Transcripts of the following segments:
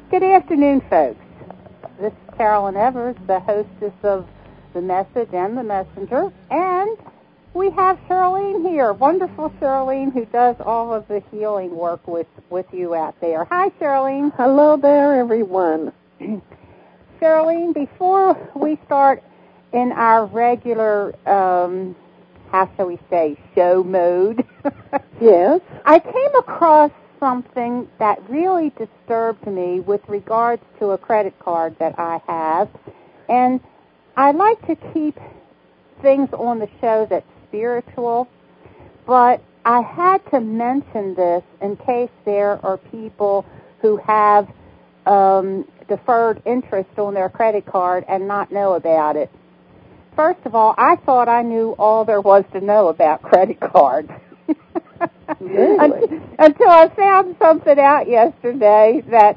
Good afternoon, folks. This is Carolyn Evers, the hostess of The Message and The Messenger, and we have Charlene here, wonderful Charlene, who does all of the healing work with you out there. Hi, Charlene. Hello there, everyone. Charlene, before we start in our regular, how shall we say, show mode, Yes. I came across something that really disturbed me with regards to a credit card that I have, and I like to keep things on the show that's spiritual, but I had to mention this in case there are people who have deferred interest on their credit card and not know about it. First of all, I thought I knew all there was to know about credit cards. Really? Until I found something out yesterday that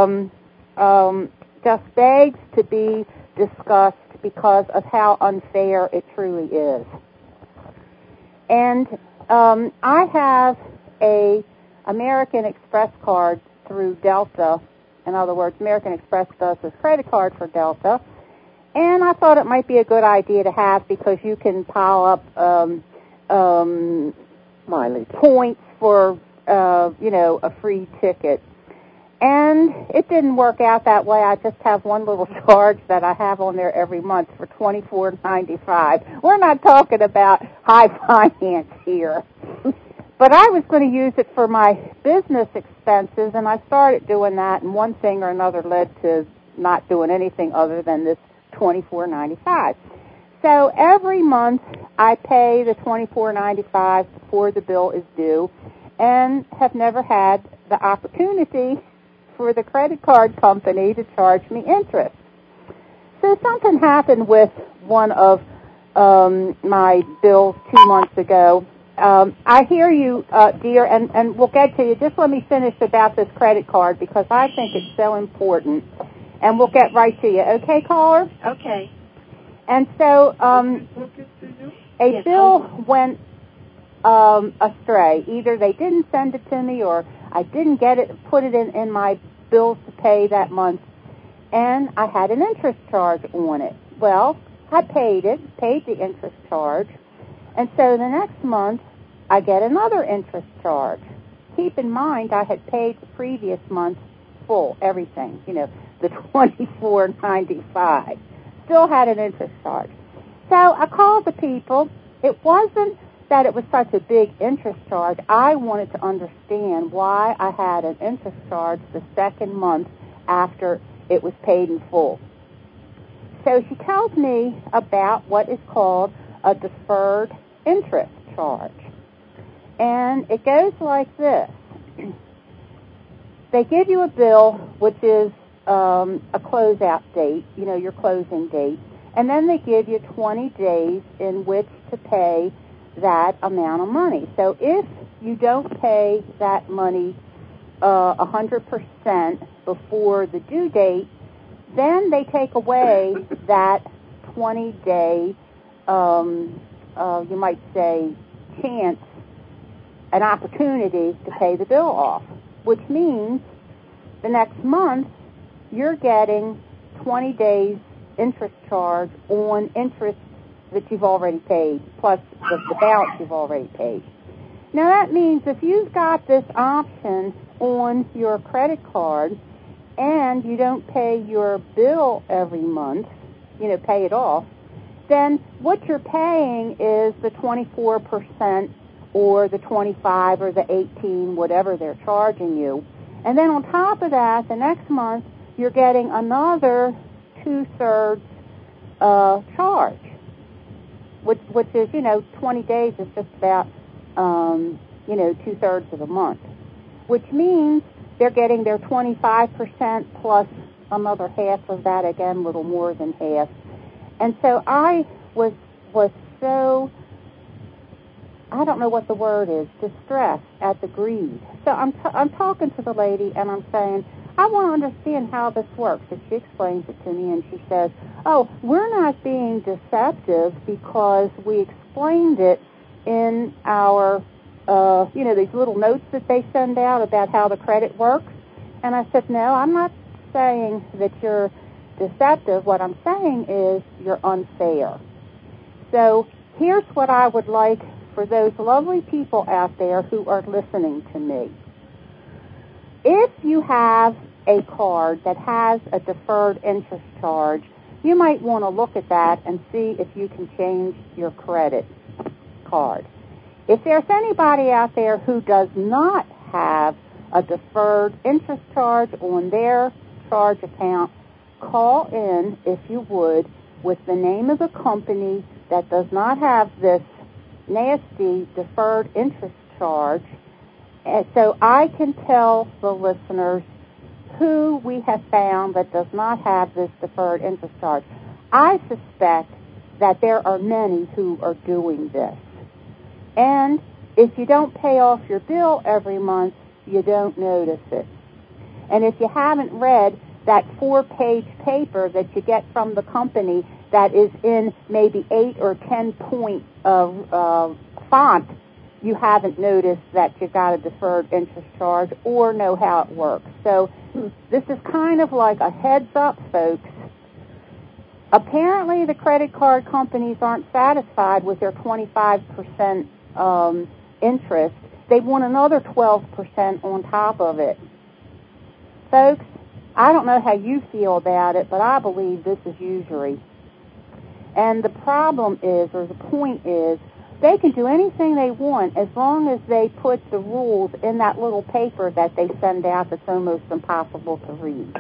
just begs to be discussed because of how unfair it truly is. And I have a American Express card through Delta. In other words, American Express does this credit card for Delta. And I thought it might be a good idea to have because you can pile up Mileage. points for, a free ticket. And it didn't work out that way. I just have one little charge that I have on there every month for $24.95. We're not talking about high finance here. But I was going to use it for my business expenses, and I started doing that, and one thing or another led to not doing anything other than this $24.95. So every month I pay the $24.95 before the bill is due, and have never had the opportunity for the credit card company to charge me interest. So something happened with one of my bills 2 months ago. I hear you, dear, and we'll get to you. Just let me finish about this credit card because I think it's so important, and we'll get right to you. Okay, caller? Okay. And so a bill went astray. Either they didn't send it to me or I didn't get it, put it in my bills to pay that month, and I had an interest charge on it. Well, I paid the interest charge, and so the next month I get another interest charge. Keep in mind I had paid the previous month full, everything, the $24.95. Still had an interest charge. So I called the people. It wasn't that it was such a big interest charge. I wanted to understand why I had an interest charge the second month after it was paid in full. So she tells me about what is called a deferred interest charge. And it goes like this. They give you a bill which is a closeout date, your closing date, and then they give you 20 days in which to pay that amount of money. So if you don't pay that money 100% before the due date, then they take away that 20-day, you might say, chance, an opportunity to pay the bill off, which means the next month you're getting 20 days interest charge on interest that you've already paid, plus the balance you've already paid. Now that means if you've got this option on your credit card and you don't pay your bill every month, pay it off, then what you're paying is the 24% or the 25 or the 18, whatever they're charging you. And then on top of that, the next month, you're getting another 2/3 charge, which is, 20 days is just about, 2/3 of a month, which means they're getting their 25% plus another half of that, again, a little more than half. And so I was so, I don't know what the word is, distressed at the greed. So I'm talking to the lady and I'm saying, I want to understand how this works. And she explains it to me and she says, oh, we're not being deceptive because we explained it in our, these little notes that they send out about how the credit works. And I said, no, I'm not saying that you're deceptive. What I'm saying is you're unfair. So here's what I would like for those lovely people out there who are listening to me. If you have a card that has a deferred interest charge, you might want to look at that and see if you can change your credit card. If there's anybody out there who does not have a deferred interest charge on their charge account, call in, if you would, with the name of the company that does not have this nasty deferred interest charge, and so I can tell the listeners who we have found that does not have this deferred interest charge. I suspect that there are many who are doing this. And if you don't pay off your bill every month, you don't notice it. And if you haven't read that 4-page paper that you get from the company that is in maybe 8 or 10 point font, you haven't noticed that you got a deferred interest charge or know how it works. So this is kind of like a heads up, folks. Apparently the credit card companies aren't satisfied with their 25% interest. They want another 12% on top of it. Folks, I don't know how you feel about it, but I believe this is usury. And the problem is, or the point is, they can do anything they want as long as they put the rules in that little paper that they send out that's almost impossible to read.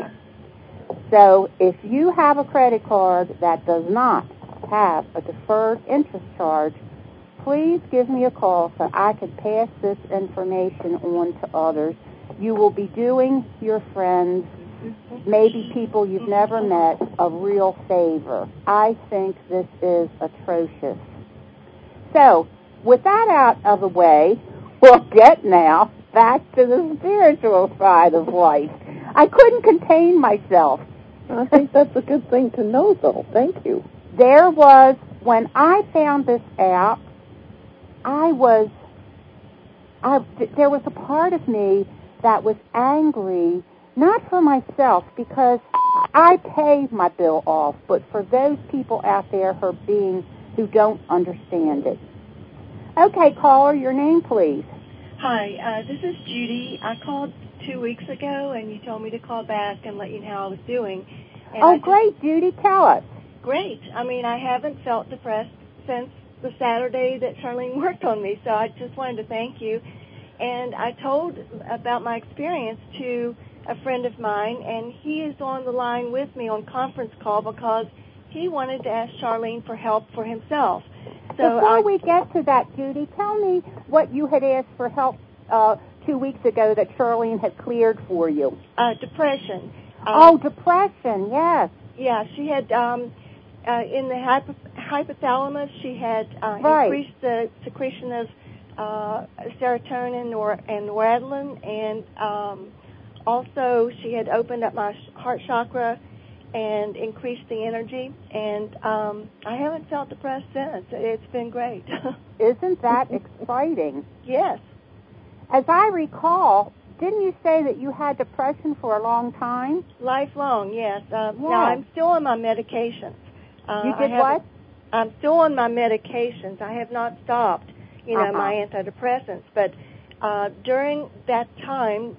So if you have a credit card that does not have a deferred interest charge, please give me a call so I can pass this information on to others. You will be doing your friends, maybe people you've never met, a real favor. I think this is atrocious. So, with that out of the way, we'll get now back to the spiritual side of life. I couldn't contain myself. I think that's a good thing to know, though. Thank you. There was, when I found this out, there was a part of me that was angry, not for myself, because I pay my bill off, but for those people out there who don't understand it. Okay, caller, your name, please. Hi, this is Judy. I called 2 weeks ago, and you told me to call back and let you know how I was doing. And great, Judy. Tell us. Great. I mean, I haven't felt depressed since the Saturday that Charlene worked on me, so I just wanted to thank you. And I told about my experience to a friend of mine, and he is on the line with me on conference call because he wanted to ask Charlene for help for himself. So before we get to that, Judy, tell me what you had asked for help 2 weeks ago that Charlene had cleared for you. Depression. Depression, yes. Yeah, she had, in the hypothalamus, she had increased the secretion of serotonin and noradrenaline, and also she had opened up my heart chakra and increased the energy, and I haven't felt depressed since. It's been great. Isn't that exciting? Yes. As I recall, didn't you say that you had depression for a long time? Lifelong, yes. Now, I'm still on my medications. You did what? I'm still on my medications. I have not stopped, my antidepressants. But during that time,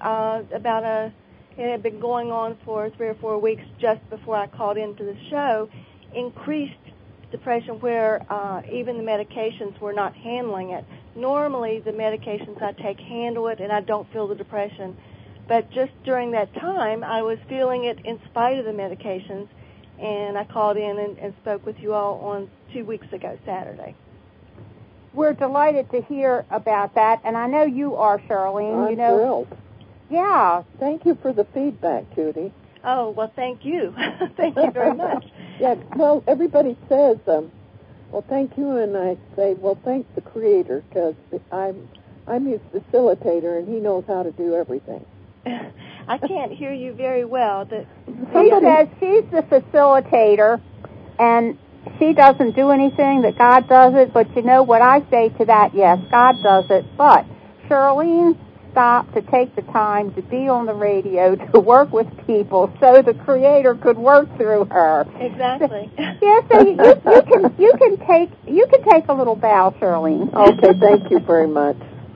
it had been going on for 3 or 4 weeks just before I called into the show, increased depression where even the medications were not handling it. Normally, the medications I take handle it, and I don't feel the depression. But just during that time, I was feeling it in spite of the medications, and I called in and spoke with you all on 2 weeks ago, Saturday. We're delighted to hear about that, and I know you are, Charlene. I'm thrilled. Yeah. Thank you for the feedback, Judy. Oh, well, thank you. Thank you very much. Yeah, well, everybody says, well, thank you, and I say, well, thank the Creator, because I'm his facilitator, and he knows how to do everything. I can't hear you very well. She says she's the facilitator, and she doesn't do anything, that God does it, but you know what I say to that? Yes, God does it, but Charlene stop to take the time to be on the radio to work with people so the Creator could work through her. Exactly. Yeah, so you can take a little bow, Charlene. Okay, thank you very much.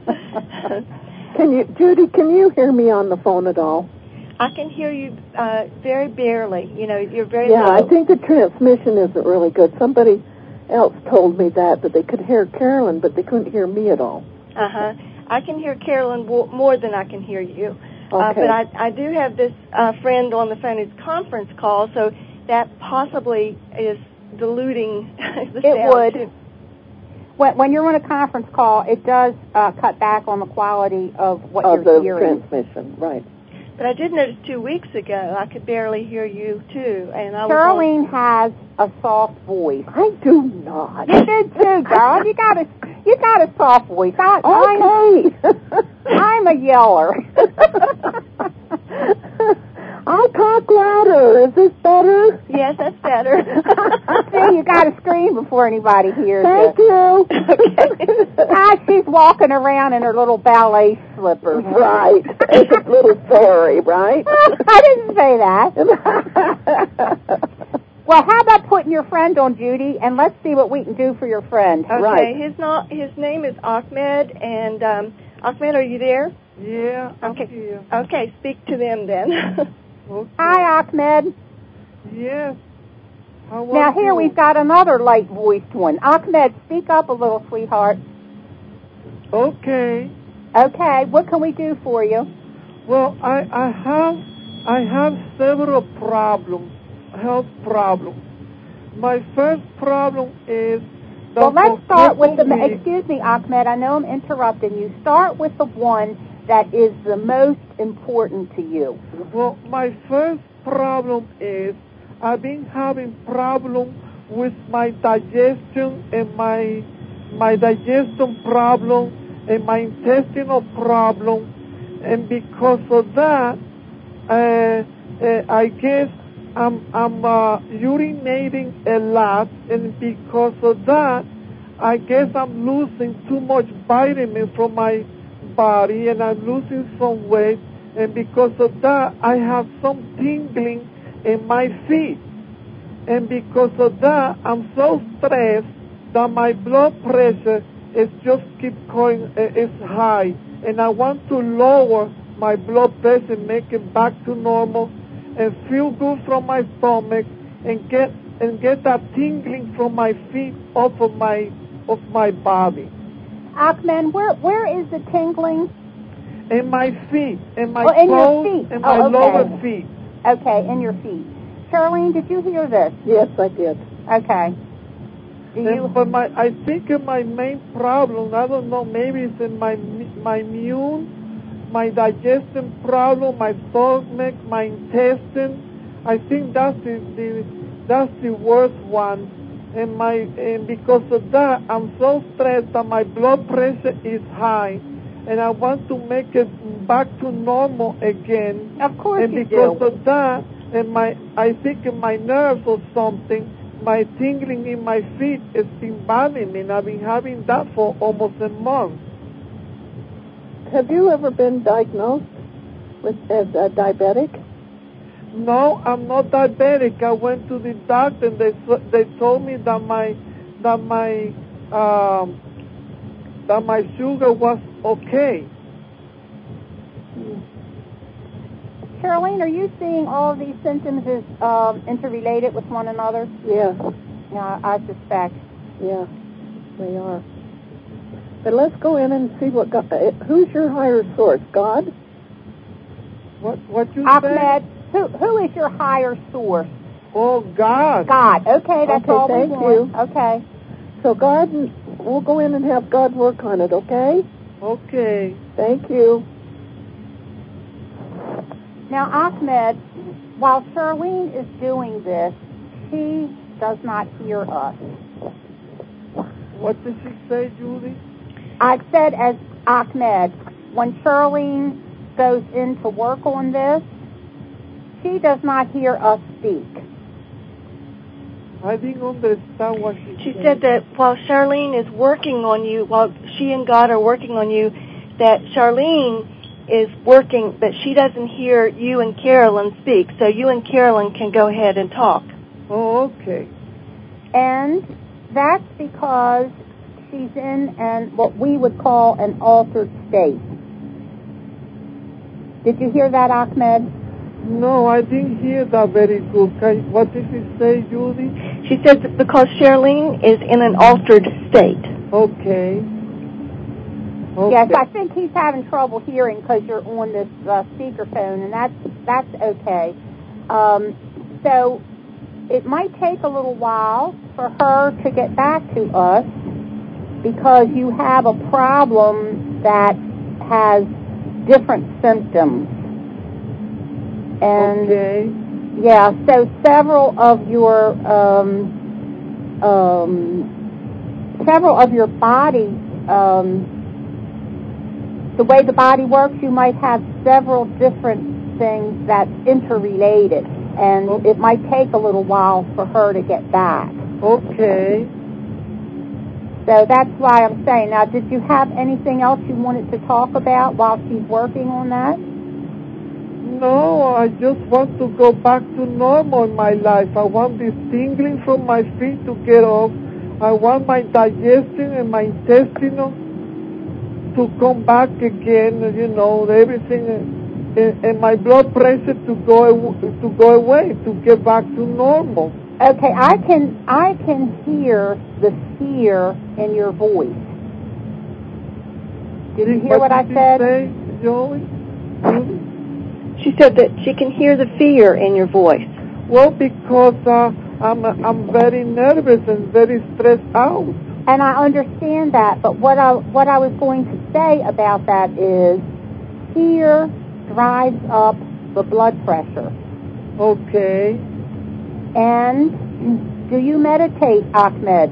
Judy, can you hear me on the phone at all? I can hear you very barely. You know, you're very Yeah, low. I think the transmission isn't really good. Somebody else told me that they could hear Carolyn, but they couldn't hear me at all. Uh-huh. I can hear Carolyn more than I can hear you. Okay. But I do have this friend on the phone who's conference call, so that possibly is diluting the sound. It would. Too. When you're on a conference call, it does cut back on the quality of what you're hearing. Of the transmission, right. But I did notice 2 weeks ago I could barely hear you too, and I Charlene has a soft voice. I do not. You do too, girl. You got a soft voice. Okay. I'm a yeller. I'll talk louder. Is this better? Yes, that's better. See, you got to scream before anybody hears Thank you. you. She's walking around in her little ballet slippers. Right. As a little fairy, right? I didn't say that. Well, how about putting your friend on, Judy, and let's see what we can do for your friend. Okay, right. His name is Ahmed, and Ahmed, are you there? Yeah, Okay. I'm here. Okay, speak to them then. Okay. Hi, Ahmed. Yes. How are Now, here you? we've got another light-voiced one. Ahmed, speak up a little, sweetheart. Okay. Okay, what can we do for you? Well, I have several problems, health problems. My first problem is that Well, let's for start with several weeks- excuse me, Ahmed, I know I'm interrupting you. Start with the one that is the most important to you. Well, my first problem is I've been having problems with my digestion and my digestion problem and my intestinal problem, and because of that, I guess I'm urinating a lot, and because of that, I guess I'm losing too much vitamin from my body, and I'm losing some weight, and because of that, I have some tingling in my feet, and because of that, I'm so stressed that my blood pressure is just keep going, is high, and I want to lower my blood pressure, make it back to normal, and feel good from my stomach, and get that tingling from my feet off of my body. Ahmed, where is the tingling? In my feet, in my in your toes, feet. and my okay. lower feet. Okay, in your feet. Charlene, did you hear this? Yes, I did. Okay. But I think my main problem, I don't know, maybe it's in my immune, my digestion problem, my stomach, my intestine. I think that's the worst one. And because of that, I'm so stressed that my blood pressure is high, and I want to make it back to normal again. Of course and you because do. of that, and I think in my nerves or something, my tingling in my feet has been bothering me, and I've been having that for almost a month. Have you ever been diagnosed as a diabetic? No, I'm not diabetic. I went to the doctor, and they told me that my sugar was okay. Charlene, are you seeing all of these symptoms as interrelated with one another? Yeah. Yeah, I suspect. Yeah, they are. But let's go in and see what God. Who's your higher source? God? What you Ahmed, said? who is your higher source? Oh, God. God. Okay, that's Okay, all thank we want. you. Okay. So God, we'll go in and have God work on it, okay? Okay. Thank you. Now, Ahmed, while Charlene is doing this, she does not hear us. What did she say, Judy? I said, as Ahmed, when Charlene goes in to work on this, she does not hear us speak. I didn't understand what She said that while Charlene is working on you, while she and God are working on you, that Charlene is working, but she doesn't hear you and Carolyn speak, so you and Carolyn can go ahead and talk. Oh, okay. And that's because she's in what we would call an altered state. Did you hear that, Ahmed? No, I didn't hear that very good. What did she say, Judy? She says that because Charlene is in an altered state. Okay. Yes, I think he's having trouble hearing because you're on this speakerphone, and that's okay. So it might take a little while for her to get back to us because you have a problem that has different symptoms. And okay. Yeah, so several of your body, the way the body works, you might have several different things that's interrelated, and it might take a little while for her to get back. Okay. So that's why I'm saying. Now, did you have anything else you wanted to talk about while she's working on that? No, I just want to go back to normal in my life. I want this tingling from my feet to get off. I want my digestion and my intestinal to come back again, everything, and my blood pressure to go away, to get back to normal. Okay, I can hear the fear in your voice. Did you hear what I said? What did you say, Joey? She said that she can hear the fear in your voice. Well, because I'm very nervous and very stressed out. And I understand that, but what I was going to say about that is fear drives up the blood pressure. Okay. And do you meditate, Ahmed?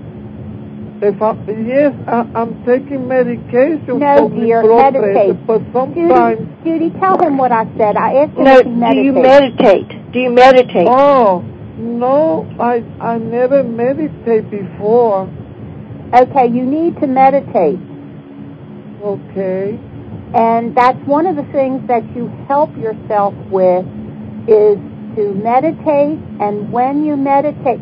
Yes, I'm taking medication no, for dear, the blood meditate. pressure, but sometimes... Judy, tell him what I said. I asked him no, if he meditates. do you meditate? Do you meditate? Oh, no, I never meditate before. Okay, you need to meditate. Okay. And that's one of the things that you help yourself with is to meditate, and when you meditate,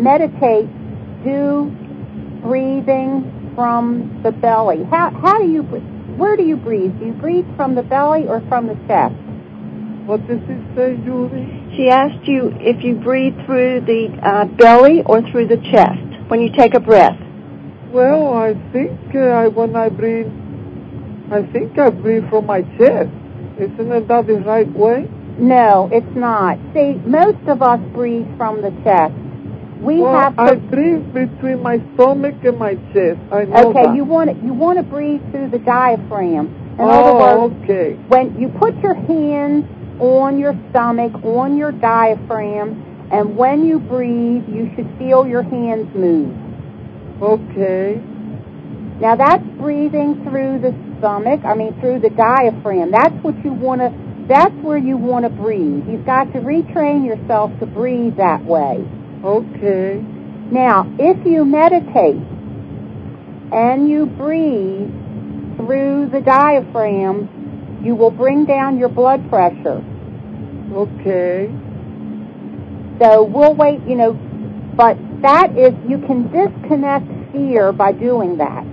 do breathing from the belly. How do you breathe? Where do you breathe? Do you breathe from the belly or from the chest? What does it say, Judy? She asked you if you breathe through the belly or through the chest when you take a breath. Well, I think when I breathe, I think I breathe from my chest. Isn't that the right way? No, it's not. See, most of us breathe from the chest. I breathe between my stomach and my chest. I know okay, that. you want to breathe through the diaphragm. In other words, okay. When you put your hands on your stomach, on your diaphragm, and when you breathe, you should feel your hands move. Okay. Now that's breathing through the stomach, through the diaphragm. That's where you want to breathe. You've got to retrain yourself to breathe that way. Okay. Now, if you meditate and you breathe through the diaphragm, you will bring down your blood pressure. Okay. So we'll wait, but that is, you can disconnect fear by doing that.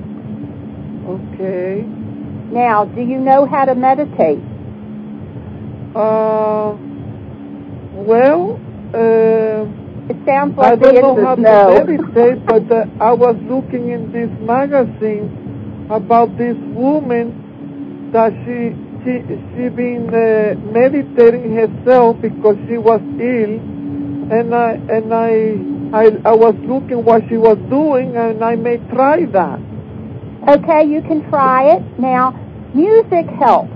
Okay. Now, do you know how to meditate? It sounds like I don't know how to meditate, but I was looking in this magazine about this woman that she been meditating herself because she was ill, and I was looking what she was doing, and I may try that. Okay, you can try it. Now, music helps.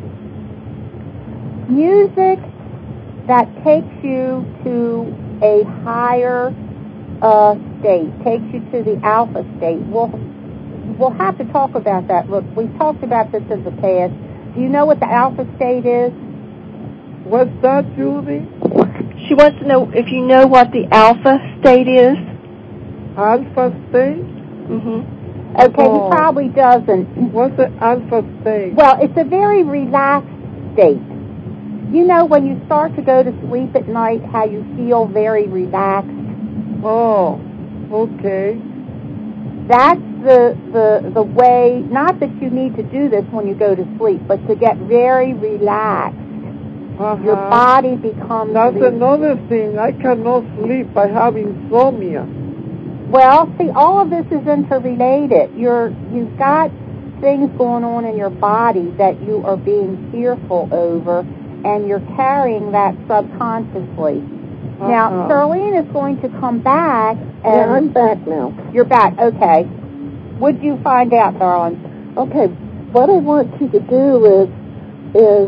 Music that takes you to a higher state, takes you to the alpha state. We'll have to talk about that. Look, we've talked about this in the past. Do you know what the alpha state is? What's that, Judy? She wants to know if you know what the alpha state is. Alpha state? Mm-hmm. Okay, he probably doesn't. What's the alpha state? Well, it's a very relaxed state. You know when you start to go to sleep at night, how you feel very relaxed? Oh, okay. That's the way, not that you need to do this when you go to sleep, but to get very relaxed. Your body becomes... That's another thing. I cannot sleep. I have insomnia. Well, see, all of this is interrelated. You've got things going on in your body that you are being fearful over, and you're carrying that subconsciously. Now, Charlene is going to come back. And yeah, I'm back now. You're back. Okay. What'd you find out, darling? Okay. What I want you to do is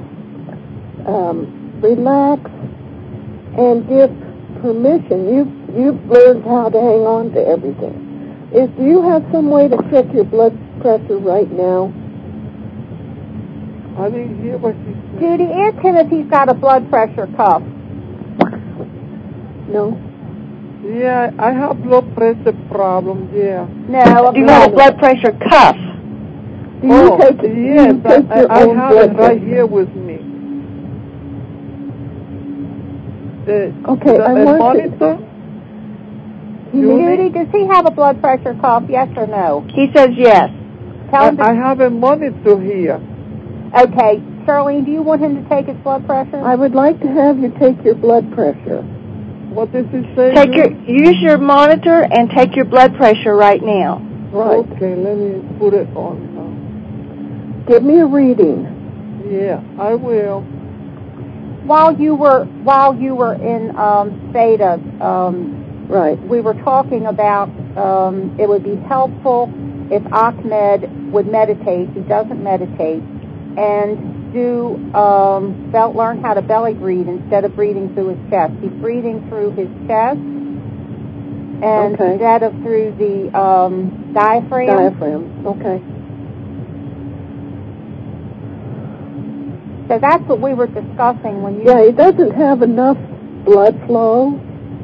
relax and give permission. You've learned how to hang on to everything. Do you have some way to check your blood pressure right now? I didn't hear what you said. Judy, ask him if he's got a blood pressure cuff. No. Yeah, I have blood pressure problems, yeah. No. Do you have a blood pressure cuff? Do you take yes, your I own have blood it right pressure? here with me. Okay, I want monitor? Judy, does he have a blood pressure cuff, yes or no? He says yes. Tell him I have a monitor here. Okay, Charlene, do you want him to take his blood pressure? I would like to have you take your blood pressure. What does it say? Use your monitor and take your blood pressure right now. Right. Okay, let me put it on now. Give me a reading. Yeah, I will. While you were in theta, right, we were talking about it would be helpful if Ahmed would meditate. He doesn't meditate, and learn how to belly breathe instead of breathing through his chest. He's breathing through his chest and instead of through the diaphragm. Diaphragm. Okay. So that's what we were discussing when you... Yeah, he doesn't have enough blood flow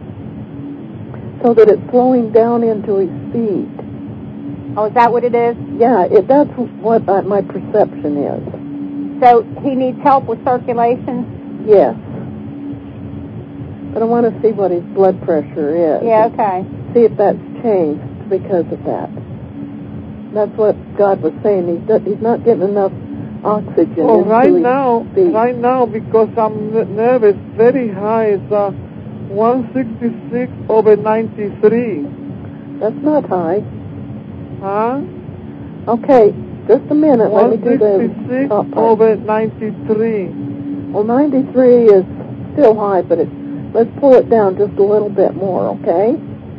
so that it's flowing down into his feet. Oh, is that what it is? Yeah, that's what my perception is. So he needs help with circulation? Yes. But I want to see what his blood pressure is. Yeah, okay. See if that's changed because of that. That's what God was saying. He's not getting enough oxygen. Oh, right now, because I'm nervous, very high. It's 166/93. That's not high. Huh? Okay, just a minute. Let me do the top part. 166/93. Well, 93 is still high, but let's pull it down just a little bit more, okay?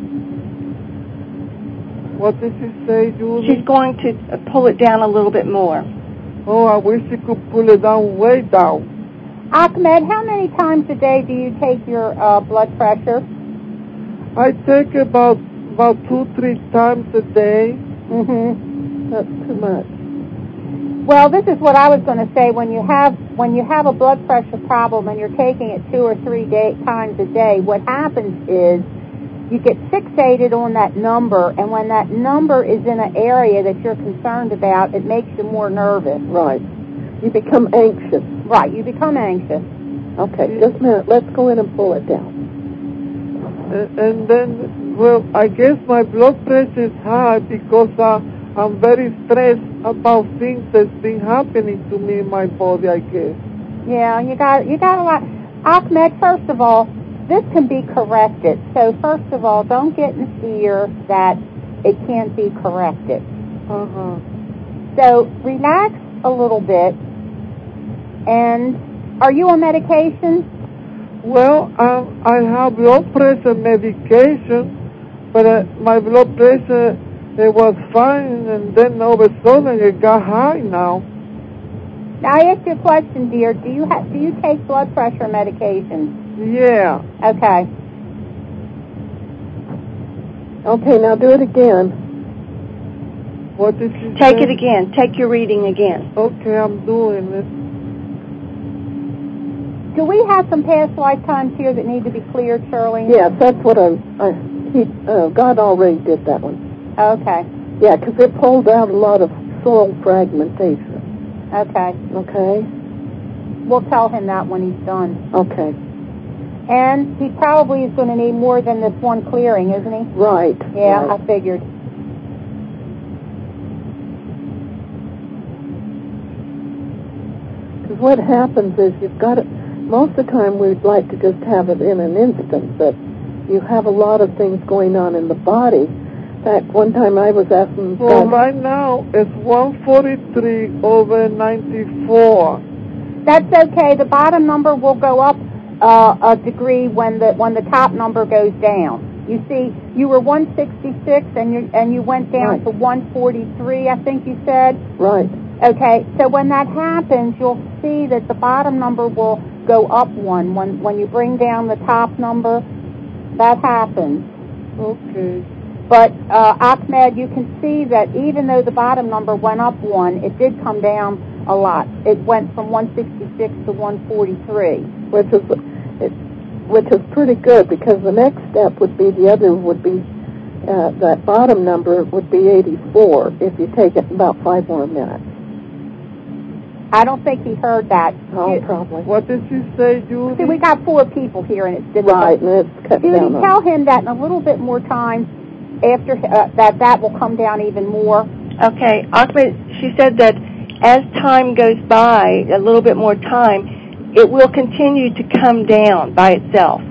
What did she say, Julie? She's going to pull it down a little bit more. Oh, I wish you could pull it down, way down. Ahmed, how many times a day do you take your blood pressure? I take about 2-3 times a day. Mm-hmm. That's too much. Well, this is what I was going to say. When you have a blood pressure problem and you're taking it 2 or 3 times a day, what happens is you get fixated on that number, and when that number is in an area that you're concerned about, it makes you more nervous. Right. You become anxious. Right, you become anxious. Okay, just a minute. Let's go in and pull it down. And then, well, I guess my blood pressure is high because I'm very stressed about things that's been happening to me in my body, I guess. Yeah, you got a lot. Ahmed, first of all, this can be corrected. So first of all, don't get in fear that it can't be corrected. Uh-huh. So relax a little bit. And are you on medication? Well, I have blood pressure medication, but my blood pressure, it was fine, and then all of a sudden it got high now. Now I ask you a question, dear. Do you take blood pressure medication? Yeah. Okay. Okay, now do it again. What did you Take say? it again. Take your reading again. Okay, I'm doing it. Do we have some past lifetimes here that need to be cleared, Shirley? Yes, that's what God already did that one. Okay. Yeah, because it pulled out a lot of soul fragmentation. Okay. Okay? We'll tell him that when he's done. Okay. And he probably is going to need more than this one clearing, isn't he? Right. Yeah, right. I figured. Because what happens is you've got it, most of the time we'd like to just have it in an instant, but you have a lot of things going on in the body. In fact, one time I was asking Well, God, right now it's 143/94. That's okay. The bottom number will go up a degree when the top number goes down. You see, you were 166 and you went down right. to 143, I think you said. Right. Okay, so when that happens, you'll see that the bottom number will go up one. When you bring down the top number, that happens. Okay. But, Ahmed, you can see that even though the bottom number went up one, it did come down a lot. It went from 166 to 143. Which is pretty good, because the next step would be that bottom number would be 84 if you take it about 5 more minutes. I don't think he heard that. Oh, probably. What did you say, Judy? See, we got 4 people here, and it's difficult. Right, and it's cut Judy, down. tell him that in a little bit more time, after that will come down even more. Okay, Ahmed, she said that as time goes by, a little bit more time, it will continue to come down by itself.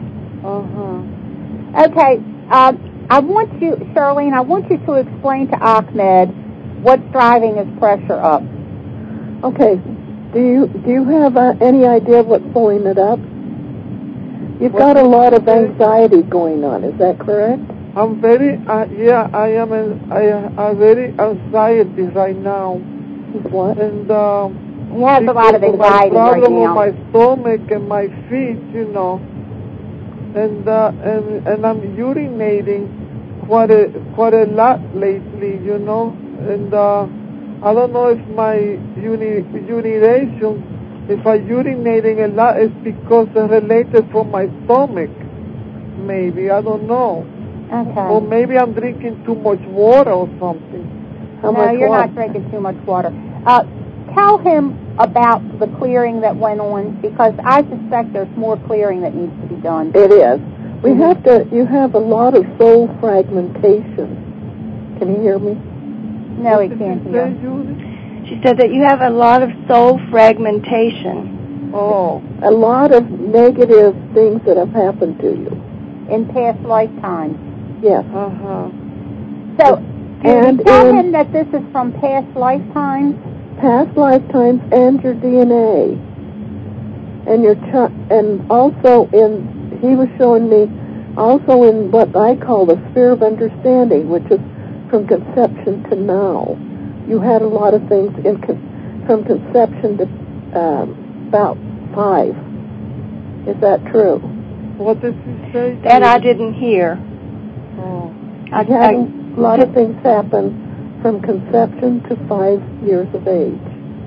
Okay, I want you, Charlene, to explain to Ahmed what's driving his pressure up. Okay, do you have any idea what's pulling it up? You've got a lot of anxiety going on, is that correct? I'm very, I am very anxiety right now. What? And, He has a lot of anxiety right problem now. with my stomach and my feet, you know. And I'm urinating quite a lot lately, you know. And, I don't know if my urination, if I'm urinating a lot, it's because it's related from my stomach. Maybe, I don't know. Okay. Or maybe I'm drinking too much water or something. No, you're not drinking too much water. Tell him about the clearing that went on, because I suspect there's more clearing that needs to be done. It is. You have a lot of soul fragmentation. Can you hear me? No, he can't hear. She said that you have a lot of soul fragmentation. Oh. A lot of negative things that have happened to you. In past lifetimes. Yes. So, tell him that this is from past lifetimes? Past lifetimes and your DNA. And and also he was showing me, also in what I call the sphere of understanding, which is from conception to now. You had a lot of things from conception to about 5. Is that true? What did you say? That I didn't hear. Oh. A lot of things happen from conception to 5 years of age.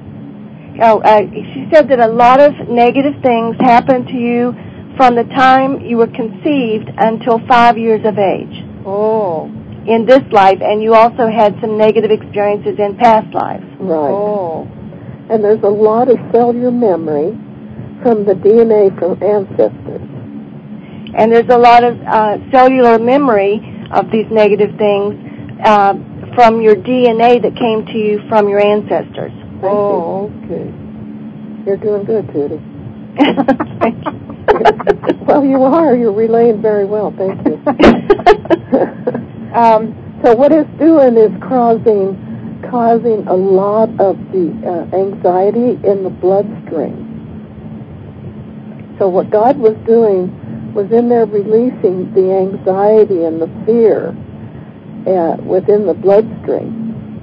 She said that a lot of negative things happened to you from the time you were conceived until 5 years of age. Oh. In this life, and you also had some negative experiences in past lives. Right. Oh. And there's a lot of cellular memory from the DNA from ancestors. And there's a lot of cellular memory of these negative things from your DNA that came to you from your ancestors. Thank you. Okay. You're doing good, Judy. Thank you. Well, you are. You're relaying very well. Thank you. So what it's doing is causing a lot of the anxiety in the bloodstream. So what God was doing was in there releasing the anxiety and the fear within the bloodstream.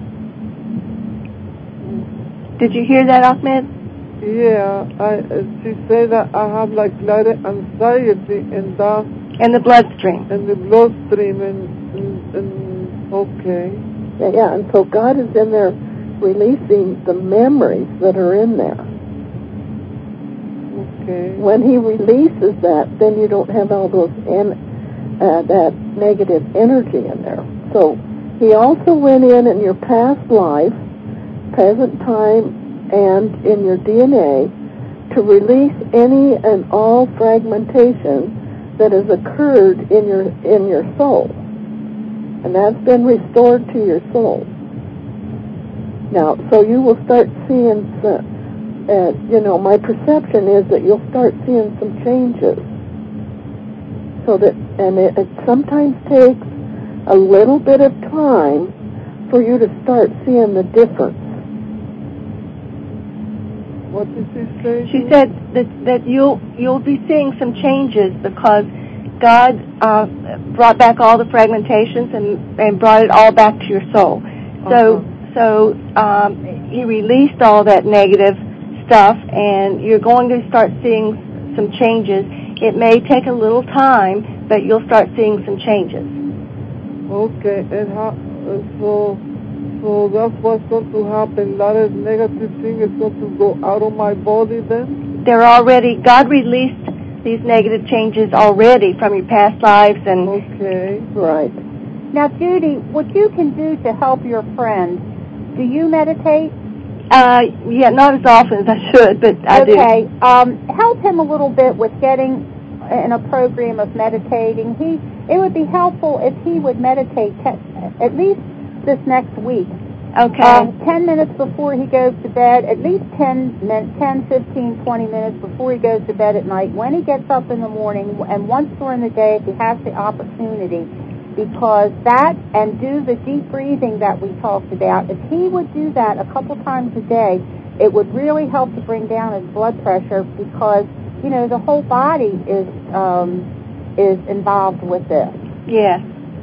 Did you hear that, Ahmed? Yeah, she said that I have like a lot of anxiety in the bloodstream. In the bloodstream, and okay. Yeah, and so God is in there releasing the memories that are in there. Okay. When He releases that, then you don't have all those that negative energy in there. So He also went in your past life, present time, and in your DNA to release any and all fragmentation that has occurred in your soul. And that's been restored to your soul. Now, so you will start seeing, my perception is that you'll start seeing some changes. So that, and it sometimes takes a little bit of time for you to start seeing the difference. What did she say? She said that you'll be seeing some changes because God brought back all the fragmentations and brought it all back to your soul. So He released all that negative stuff, and you're going to start seeing some changes. It may take a little time, but you'll start seeing some changes. Okay, and how? So that's what's going to happen. That negative thing is going to go out of my body then? God released these negative changes already from your past lives. And okay, right. Now, Judy, what you can do to help your friend, do you meditate? Yeah, not as often as I should, but I do. Okay, help him a little bit with getting in a program of meditating. It would be helpful if he would meditate at least this next week. Okay. 10 minutes before he goes to bed, at least 10, 15, 20 minutes before he goes to bed at night, when he gets up in the morning, and once during the day if he has the opportunity, because that, and do the deep breathing that we talked about, if he would do that a couple times a day, it would really help to bring down his blood pressure, because, the whole body is involved with this. Yes.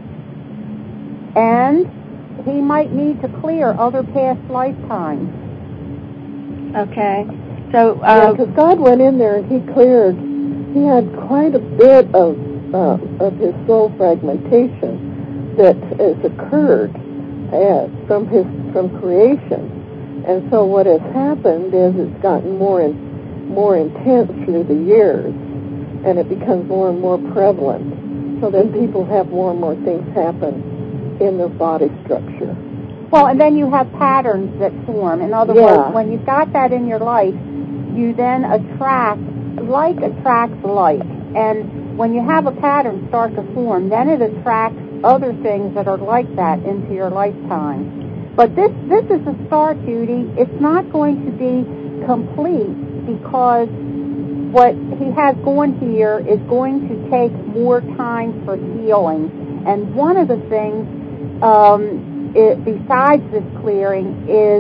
And he might need to clear other past lifetimes. Okay. So, because God went in there and He had quite a bit of his soul fragmentation that has occurred from creation. And so what has happened is it's gotten more intense through the years, and it becomes more and more prevalent. So then people have more and more things happen in their body structure. Well, and then you have patterns that form. In other words, when you've got that in your life, you then attracts like. And when you have a pattern start to form, then it attracts other things that are like that into your lifetime. But this is a start, Judy. It's not going to be complete, because what he has going here is going to take more time for healing. And one of the things, besides this clearing, is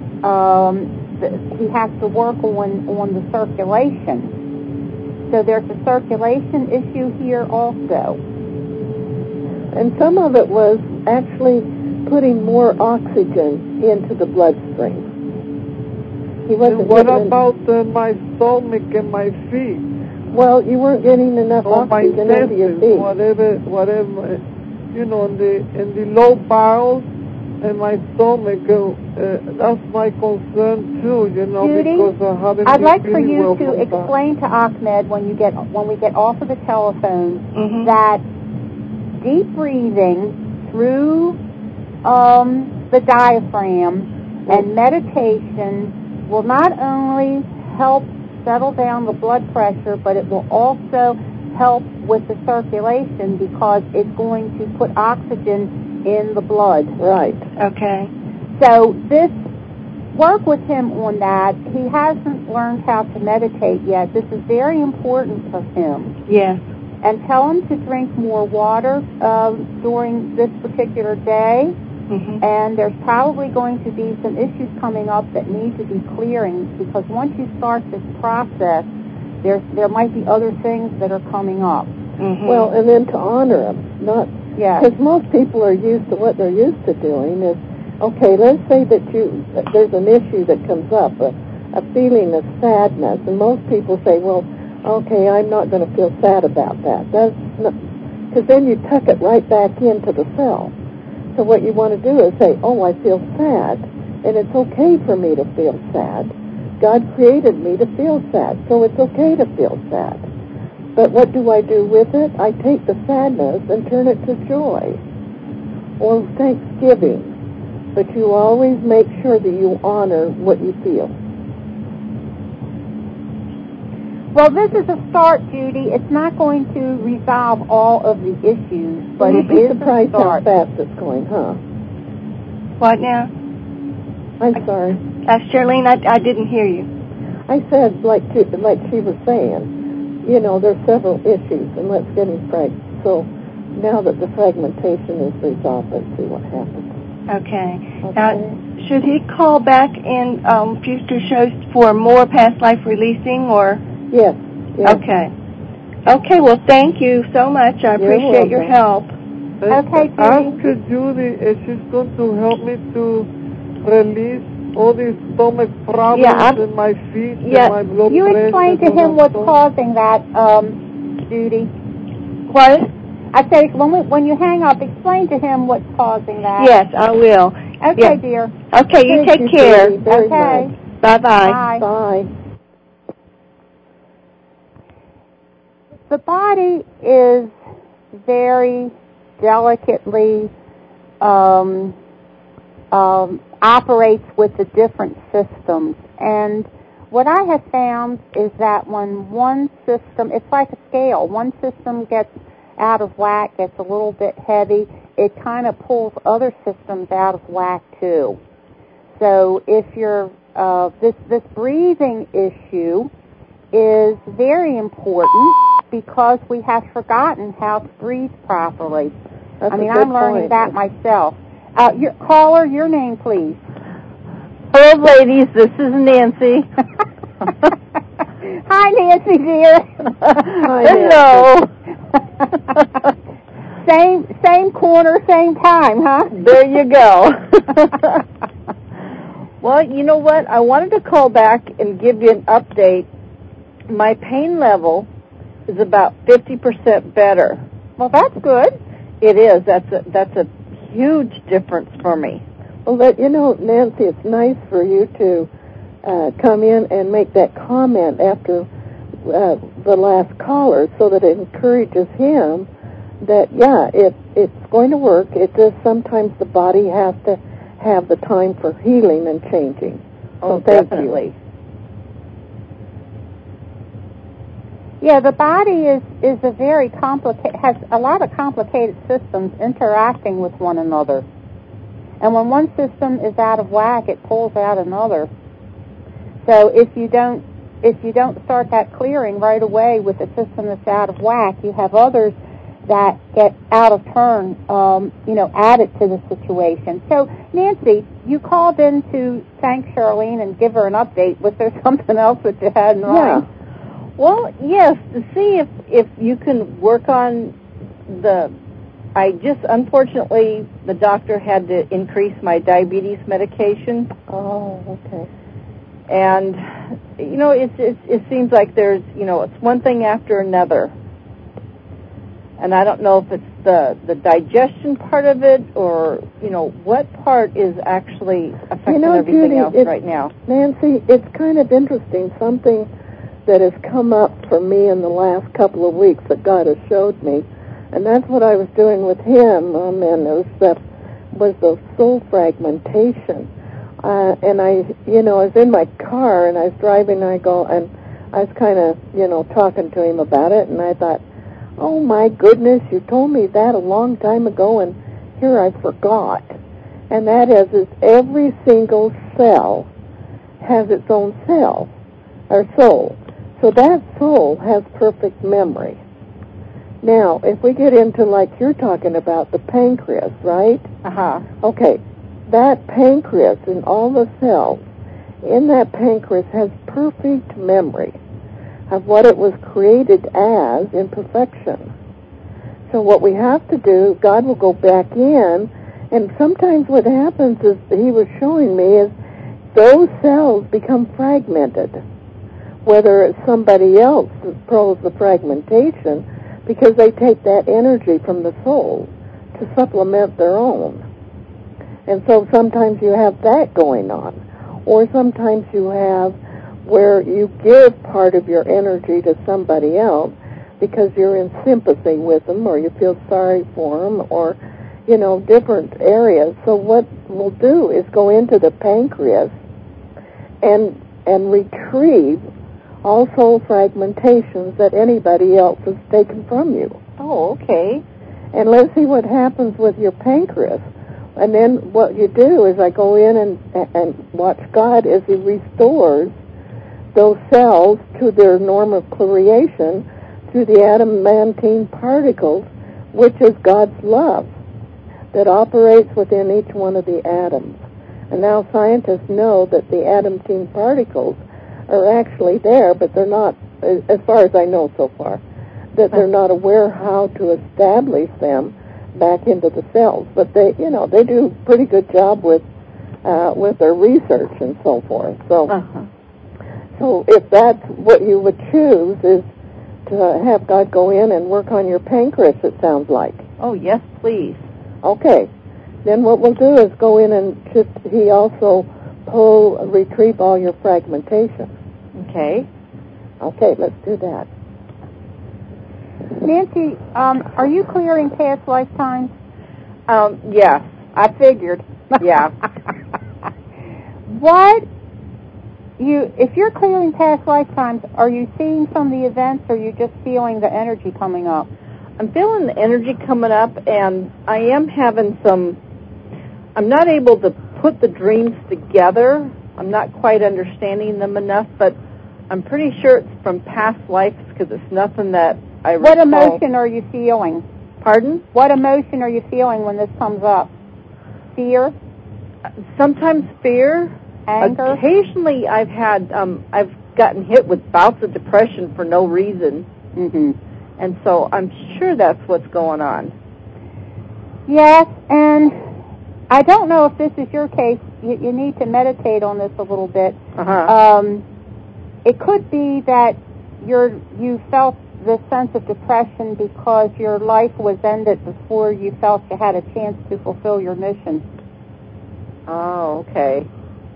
he has to work on the circulation. So there's a circulation issue here also. And some of it was actually putting more oxygen into the bloodstream. What about my stomach and my feet? Well, you weren't getting enough oxygen into your feet. Whatever, in the low bowels and my stomach, that's my concern too, Judy, because I haven't I'd like for really you well to explain to Ahmed when we get off of the telephone that deep breathing through the diaphragm and meditation will not only help settle down the blood pressure, but it will also help with the circulation, because it's going to put oxygen in the blood. Right. Okay. So work with him on that. He hasn't learned how to meditate yet. This is very important for him. Yes. And tell him to drink more water during this particular day. And there's probably going to be some issues coming up that need to be clearing, because once you start this process, there might be other things that are coming up. Well, and then to honor him, because most people are used to what they're used to doing is, okay, let's say that there's an issue that comes up, a feeling of sadness, and most people say, well, okay, I'm not going to feel sad about that. That's not, because then you tuck it right back into the self. So what you want to do is say, oh, I feel sad, and it's okay for me to feel sad. God created me to feel sad, so it's okay to feel sad. But what do I do with it? I take the sadness and turn it to joy. or Thanksgiving. But you always make sure that you honor what you feel. Well, this is a start, Judy. It's not going to resolve all of the issues, but You'd it be is surprised a how start. fast it's going, huh? What now? I'm sorry. Charlene, I didn't hear you. I said, like she was saying, you know, there's several issues, and let's get him fragmented. So now that the fragmentation is resolved, let's see what happens. Okay. Now, should he call back in future shows for more past life releasing, or? Yes. Okay. Okay, well, thank you so much. I appreciate your help. Okay, Judy. Ask Judy if she's going to help me to release all these stomach problems in my feet and my blood You pressure. explain to him what's causing that, Judy. What? I said, when you hang up, explain to him what's causing that. Yes, I will. Okay, dear. Okay, you take care. Okay. Bye-bye. Bye. Bye. The body is very delicately operates with the different systems. And what I have found is that when one system, it's like a scale, one system gets out of whack, gets a little bit heavy, it kind of pulls other systems out of whack too. So if you're, this breathing issue is very important because we have forgotten how to breathe properly. I'm learning that myself. Your caller, your name, please. Hello, ladies. This is Nancy. Hi, Nancy, dear. Hi, Hello. Same corner, same time, huh? There you go. Well, you know what? I wanted to call back and give you an update. My pain level is about 50% better. Well, that's good. It is. That's a huge difference for me. Well, Nancy, it's nice for you to come in and make that comment after the last caller, so that it encourages him that, it's going to work. It just sometimes the body has to have the time for healing and changing. Oh, so thank definitely. you. Yeah, the body is a very has a lot of complicated systems interacting with one another. And when one system is out of whack, it pulls out another. So if you don't start that clearing right away with the system that's out of whack, you have others that get out of turn, added to the situation. So, Nancy, you called in to thank Charlene and give her an update. Was there something else that you had in mind? Yeah. Well, yes, to see if you can work on unfortunately, the doctor had to increase my diabetes medication. Oh, okay. And, it seems like there's, it's one thing after another. And I don't know if it's the digestion part of it or, what part is actually affecting everything Judy, else right now. Nancy, it's kind of interesting. Something that has come up for me in the last couple of weeks that God has showed me, and that's what I was doing with him, and it was the soul fragmentation. And I was in my car, and I was driving, and I was kind of, talking to him about it, and I thought, oh my goodness, you told me that a long time ago, and here I forgot. And that is every single cell has its own cell, or soul. So that soul has perfect memory. Now, if we get into, like you're talking about, the pancreas, right? Uh-huh. Okay, that pancreas and all the cells in that pancreas has perfect memory of what it was created as in perfection. So what we have to do, God will go back in, and sometimes what happens is, he was showing me, is those cells become fragmented. Whether it's somebody else that pulls the fragmentation, because they take that energy from the soul to supplement their own. And so sometimes you have that going on. Or sometimes you have where you give part of your energy to somebody else because you're in sympathy with them, or you feel sorry for them, or, different areas. So what we'll do is go into the pancreas and retrieve all soul fragmentations that anybody else has taken from you. Oh, okay. And let's see what happens with your pancreas. And then what you do is I go in and watch God as He restores those cells to their normal coloration through the adamantine particles, which is God's love that operates within each one of the atoms. And now scientists know that the adamantine particles are actually there, but they're not, as far as I know so far, that they're not aware how to establish them back into the cells. But they do a pretty good job with their research and so forth. So, so if that's what you would choose, is to have God go in and work on your pancreas, it sounds like. Oh, yes, please. Okay. Then what we'll do is go in and He also retrieve all your fragmentation. Okay. Okay, let's do that. Nancy, are you clearing past lifetimes? Yes, I figured. Yeah. If you're clearing past lifetimes, are you seeing some of the events, or are you just feeling the energy coming up? I'm feeling the energy coming up, and I am having I'm not able to put the dreams together. I'm not quite understanding them enough, but I'm pretty sure it's from past lives because it's nothing that I recall. What emotion are you feeling? Pardon? What emotion are you feeling when this comes up? Fear? Sometimes fear. Anger? Occasionally I've gotten hit with bouts of depression for no reason. Mm-hmm. And so I'm sure that's what's going on. Yes, and I don't know if this is your case. You need to meditate on this a little bit. It could be that you felt this sense of depression because your life was ended before you felt you had a chance to fulfill your mission. Oh, okay.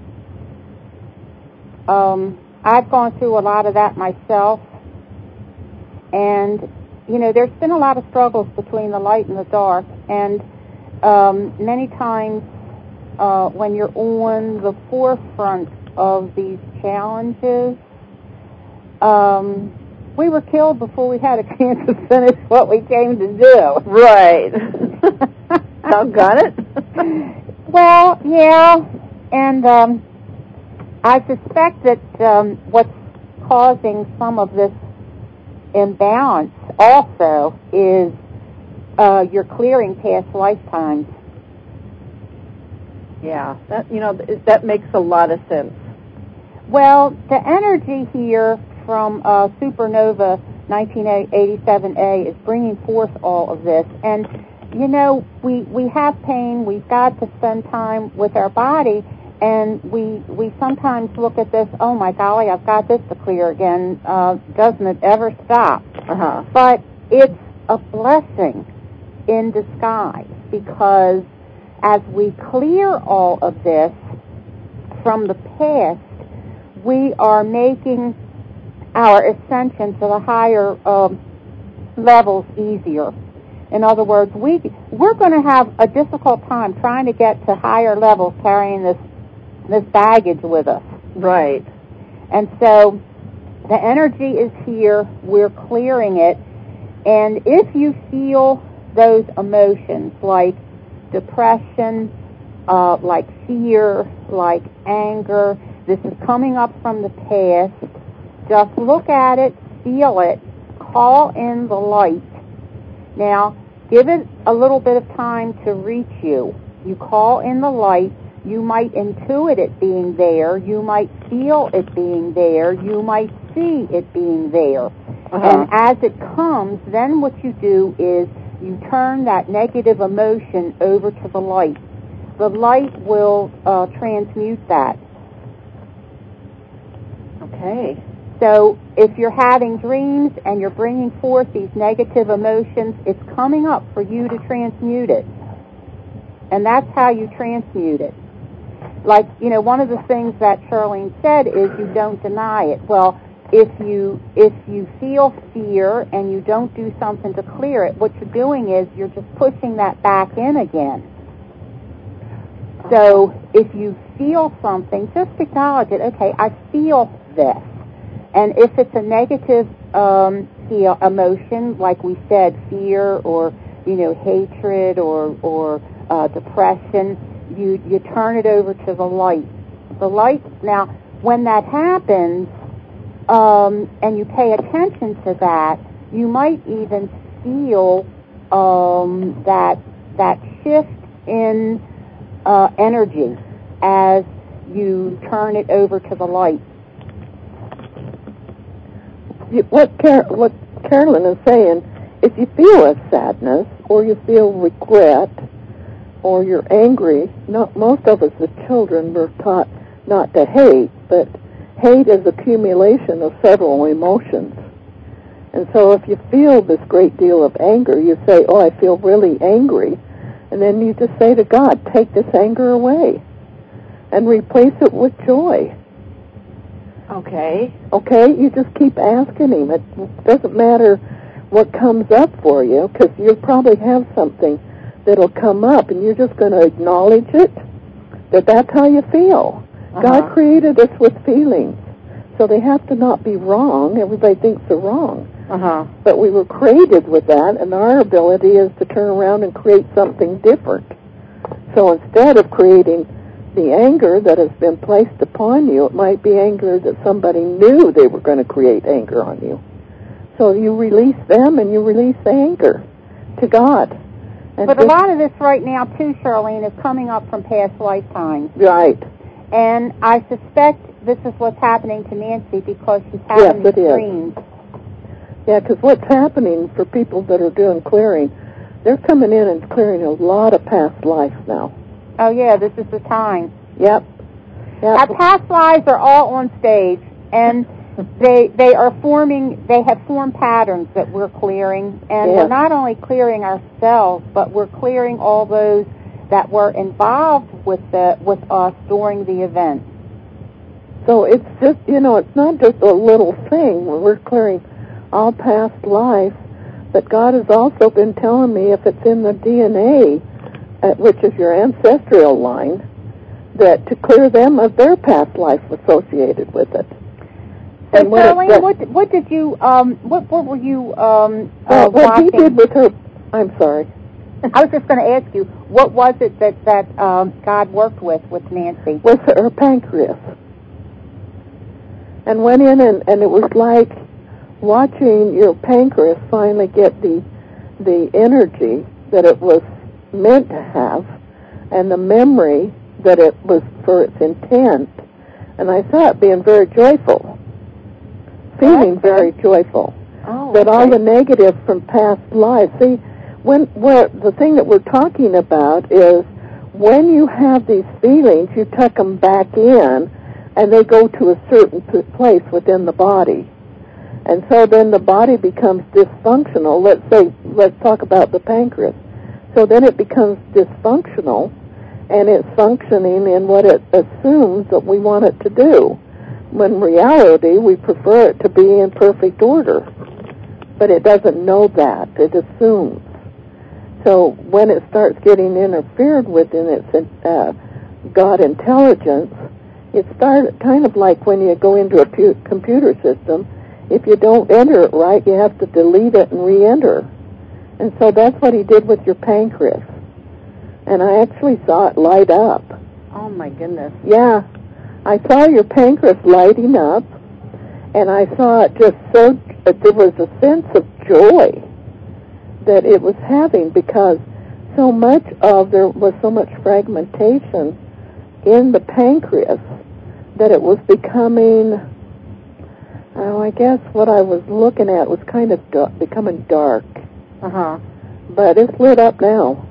I've gone through a lot of that myself, and there's been a lot of struggles between the light and the dark, and many times when you're on the forefront of these challenges, we were killed before we had a chance to finish what we came to do. Right. Doggone it. Well, yeah, and I suspect that what's causing some of this imbalance also is you're clearing past lifetimes. Yeah, that makes a lot of sense. Well, the energy here from Supernova 1987A is bringing forth all of this. And, we have pain. We've got to spend time with our body. And we sometimes look at this, oh, my golly, I've got this to clear again. Doesn't it ever stop? But it's a blessing in disguise, because as we clear all of this from the past, we are making our ascension to the higher levels easier. In other words, we're going to have a difficult time trying to get to higher levels carrying this baggage with us. Right. And so the energy is here. We're clearing it. And if you feel those emotions like depression, like fear, like anger, this is coming up from the past, just look at it, feel it, call in the light. Now, give it a little bit of time to reach you. You call in the light. You might intuit it being there. You might feel it being there. You might see it being there. And as it comes, then what you do is you turn that negative emotion over to the light. The light will transmute that. Okay. So if you're having dreams and you're bringing forth these negative emotions, it's coming up for you to transmute it. And that's how you transmute it. Like, one of the things that Charlene said is you don't deny it. Well, if you feel fear and you don't do something to clear it, what you're doing is you're just pushing that back in again. So if you feel something, just acknowledge it. Okay, I feel this. And if it's a negative emotion, like we said, fear or hatred or depression, you turn it over to the light. The light. Now, when that happens, and you pay attention to that, you might even feel that shift in energy as you turn it over to the light. What Carolyn is saying, if you feel a sadness or you feel regret or you're angry, most of us as children were taught not to hate, but hate is accumulation of several emotions. And so if you feel this great deal of anger, you say, oh, I feel really angry. And then you just say to God, take this anger away and replace it with joy. Okay. Okay, you just keep asking Him. It doesn't matter what comes up for you, because you'll probably have something that'll come up, and you're just going to acknowledge it, that's how you feel. Uh-huh. God created us with feelings, so they have to not be wrong. Everybody thinks they're wrong. Uh-huh. But we were created with that, and our ability is to turn around and create something different. So instead of creating the anger that has been placed upon you, it might be anger that somebody knew they were going to create anger on you. So you release them and you release the anger to God. And but a lot of this right now, too, Charlene, is coming up from past lifetimes. Right. And I suspect this is what's happening to Nancy because she's having these dreams. Yeah, because what's happening for people that are doing clearing, they're coming in and clearing a lot of past lives now. Oh, yeah, this is the time. Yep. Our past lives are all on stage, and they have formed patterns that we're clearing, and we're not only clearing ourselves, but we're clearing all those that were involved with us during the event. So it's just, it's not just a little thing. We're clearing all past lives, but God has also been telling me if it's in the DNA, which is your ancestral line, that to clear them of their past life associated with it. So, Charlene, what did you what were you what watching? He did with her? I'm sorry. I was just going to ask you, what was it that God worked with Nancy? With her pancreas, and went in and it was like watching your pancreas finally get the energy that it was meant to have, and the memory that it was for its intent. And I saw it being very joyful, feeling very joyful. Oh, that all the negative from past lives. See, the thing that we're talking about is when you have these feelings, you tuck them back in, and they go to a certain place within the body. And so then the body becomes dysfunctional. Let's talk about the pancreas. So then it becomes dysfunctional, and it's functioning in what it assumes that we want it to do. When in reality, we prefer it to be in perfect order. But it doesn't know that. It assumes. So when it starts getting interfered with in its God intelligence, it starts kind of like when you go into a computer system. If you don't enter it right, you have to delete it and re-enter. And so that's what he did with your pancreas. And I actually saw it light up. Oh, my goodness. Yeah. I saw your pancreas lighting up, and I saw it just there was a sense of joy that it was having because there was so much fragmentation in the pancreas that it was becoming, I guess what I was looking at was kind of becoming dark. Uh-huh. But it's lit up now.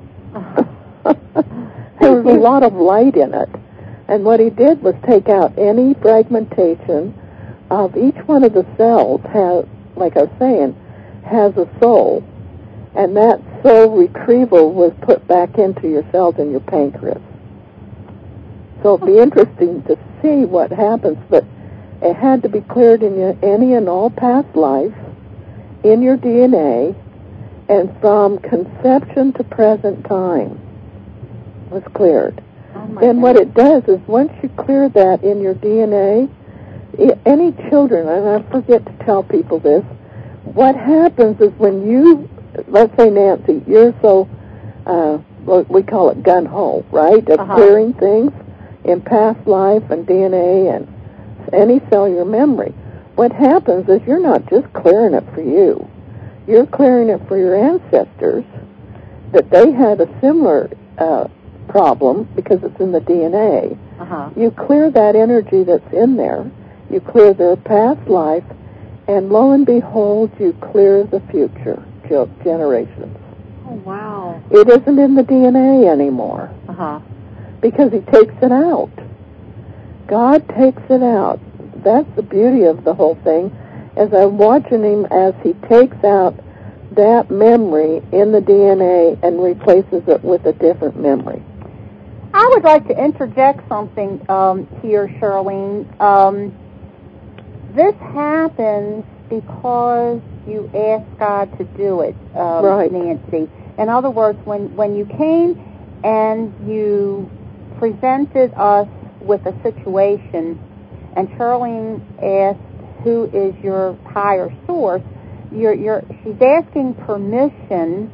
There was a lot of light in it. And what he did was take out any fragmentation of each one of the cells like I was saying, has a soul. And that soul retrieval was put back into your cells in your pancreas. So it'll be interesting to see what happens. But It had to be cleared in any and all past life, in your DNA, and from conception to present time was cleared. Then what it does is once you clear that in your DNA, any children, and I forget to tell people this, what happens is when you, let's say Nancy, you're so, we call it gun-ho, right, of clearing things in past life and DNA and any cellular memory. What happens is you're not just clearing it for you. You're clearing it for your ancestors, that they had a similar problem because it's in the DNA. You clear that energy that's in there, you clear their past life, and lo and behold, you clear the future generations. Oh, wow. It isn't in the DNA anymore. Because he takes it out. God takes it out. That's the beauty of the whole thing, as I'm watching him as he takes out that memory in the DNA and replaces it with a different memory. I would like to interject something here, Charlene. This happens because you asked God to do it, right. Nancy. In other words, when you came and you presented us with a situation, and Charlene asked, who is your higher source? She's asking permission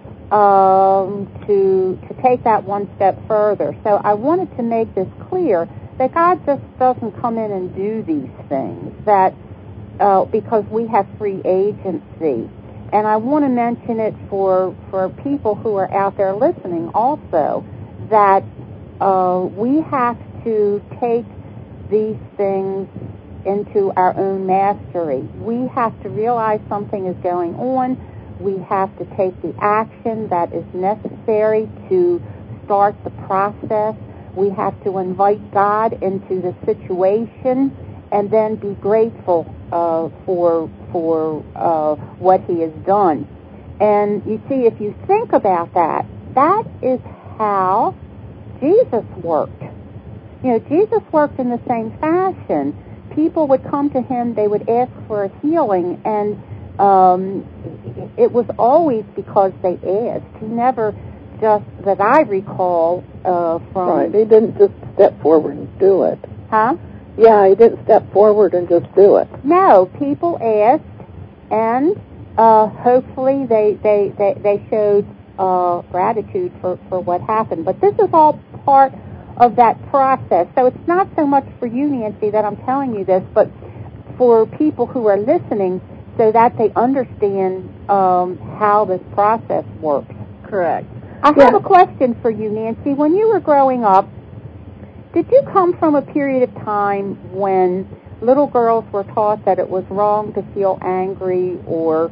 to take that one step further. So I wanted to make this clear that God just doesn't come in and do these things, that because we have free agency. And I want to mention it for people who are out there listening also, that we have to take these things into our own mastery. We have to realize something is going on. We have to take the action that is necessary to start the process. We have to invite God into the situation and then be grateful for what he has done. And you see, if you think about that, that is how Jesus worked. You know, Jesus worked in the same fashion. People would come to him, they would ask for a healing, and it was always because they asked. He never just, that I recall from... Right, he didn't just step forward and do it. Huh? Yeah, he didn't step forward and just do it. No, people asked, and hopefully they showed gratitude for what happened. But this is all part of that process. So it's not so much for you, Nancy, that I'm telling you this, but for people who are listening so that they understand how this process works. Correct. I have a question for you, Nancy. When you were growing up, did you come from a period of time when little girls were taught that it was wrong to feel angry, or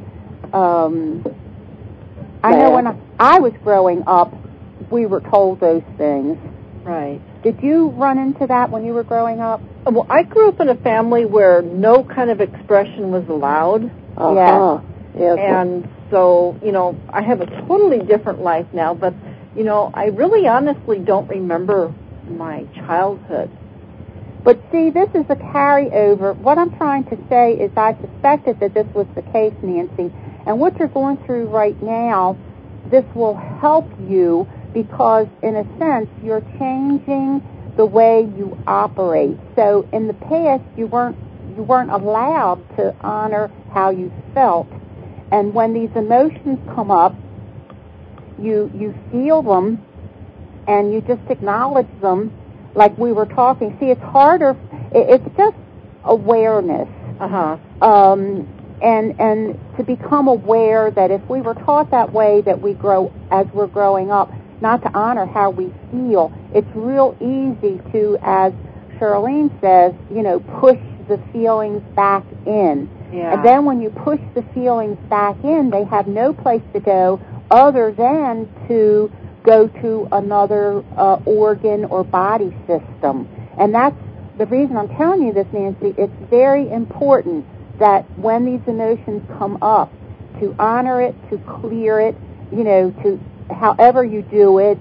I know when I was growing up, we were told those things. Right. Did you run into that when you were growing up? Well, I grew up in a family where no kind of expression was allowed. Yes. And so, you know, I have a totally different life now, but, you know, I really honestly don't remember my childhood. But see, this is a carryover. What I'm trying to say is I suspected that this was the case, Nancy. And what you're going through right now, this will help you because, in a sense, you're changing the way you operate. So in the past, you weren't allowed to honor how you felt. And when these emotions come up, you feel them, and you just acknowledge them like we were talking. See, it's harder. It's just awareness. And to become aware that if we were taught that way, that we grow as we're growing up, not to honor how we feel, it's real easy to, as Charlene says, you know, push the feelings back in. Yeah. And then when you push the feelings back in, they have no place to go other than to go to another organ or body system. And that's the reason I'm telling you this, Nancy. It's very important that when these emotions come up, to honor it, to clear it, you know, to however you do it.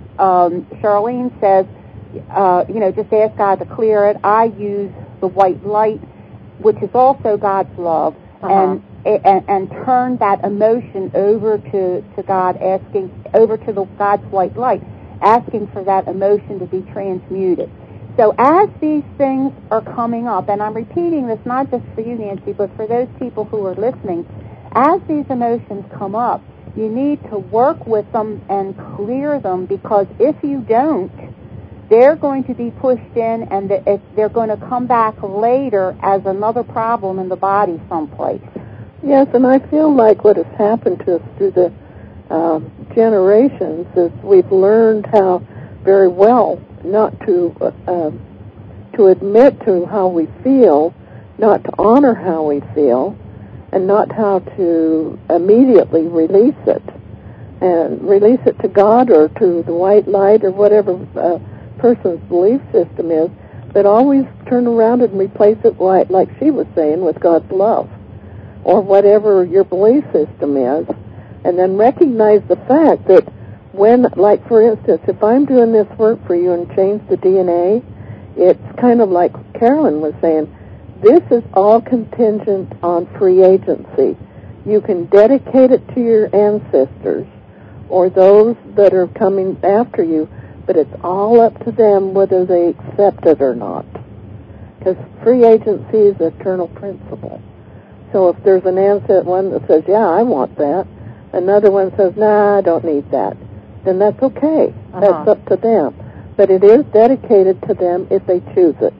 Charlene says, you know, just ask God to clear it. I use the white light, which is also God's love, and turn that emotion over to God, asking over to God's white light, asking for that emotion to be transmuted. So as these things are coming up, and I'm repeating this not just for you, Nancy, but for those people who are listening, as these emotions come up, you need to work with them and clear them, because if you don't, they're going to be pushed in, and they're going to come back later as another problem in the body someplace. Yes, and I feel like what has happened to us through the generations is we've learned how very well not to admit to how we feel, not to honor how we feel, and not how to immediately release it, and release it to God or to the white light or whatever person's belief system is, but always turn around and replace it, like she was saying, with God's love, or whatever your belief system is, and then recognize the fact that when, like for instance, if I'm doing this work for you and change the DNA, it's kind of like Carolyn was saying, this is all contingent on free agency. You can dedicate it to your ancestors or those that are coming after you, but it's all up to them whether they accept it or not. Because free agency is an eternal principle. So if there's an ancestor one that says, yeah, I want that, another one says, nah, I don't need that, then that's okay. That's up to them. But it is dedicated to them if they choose it.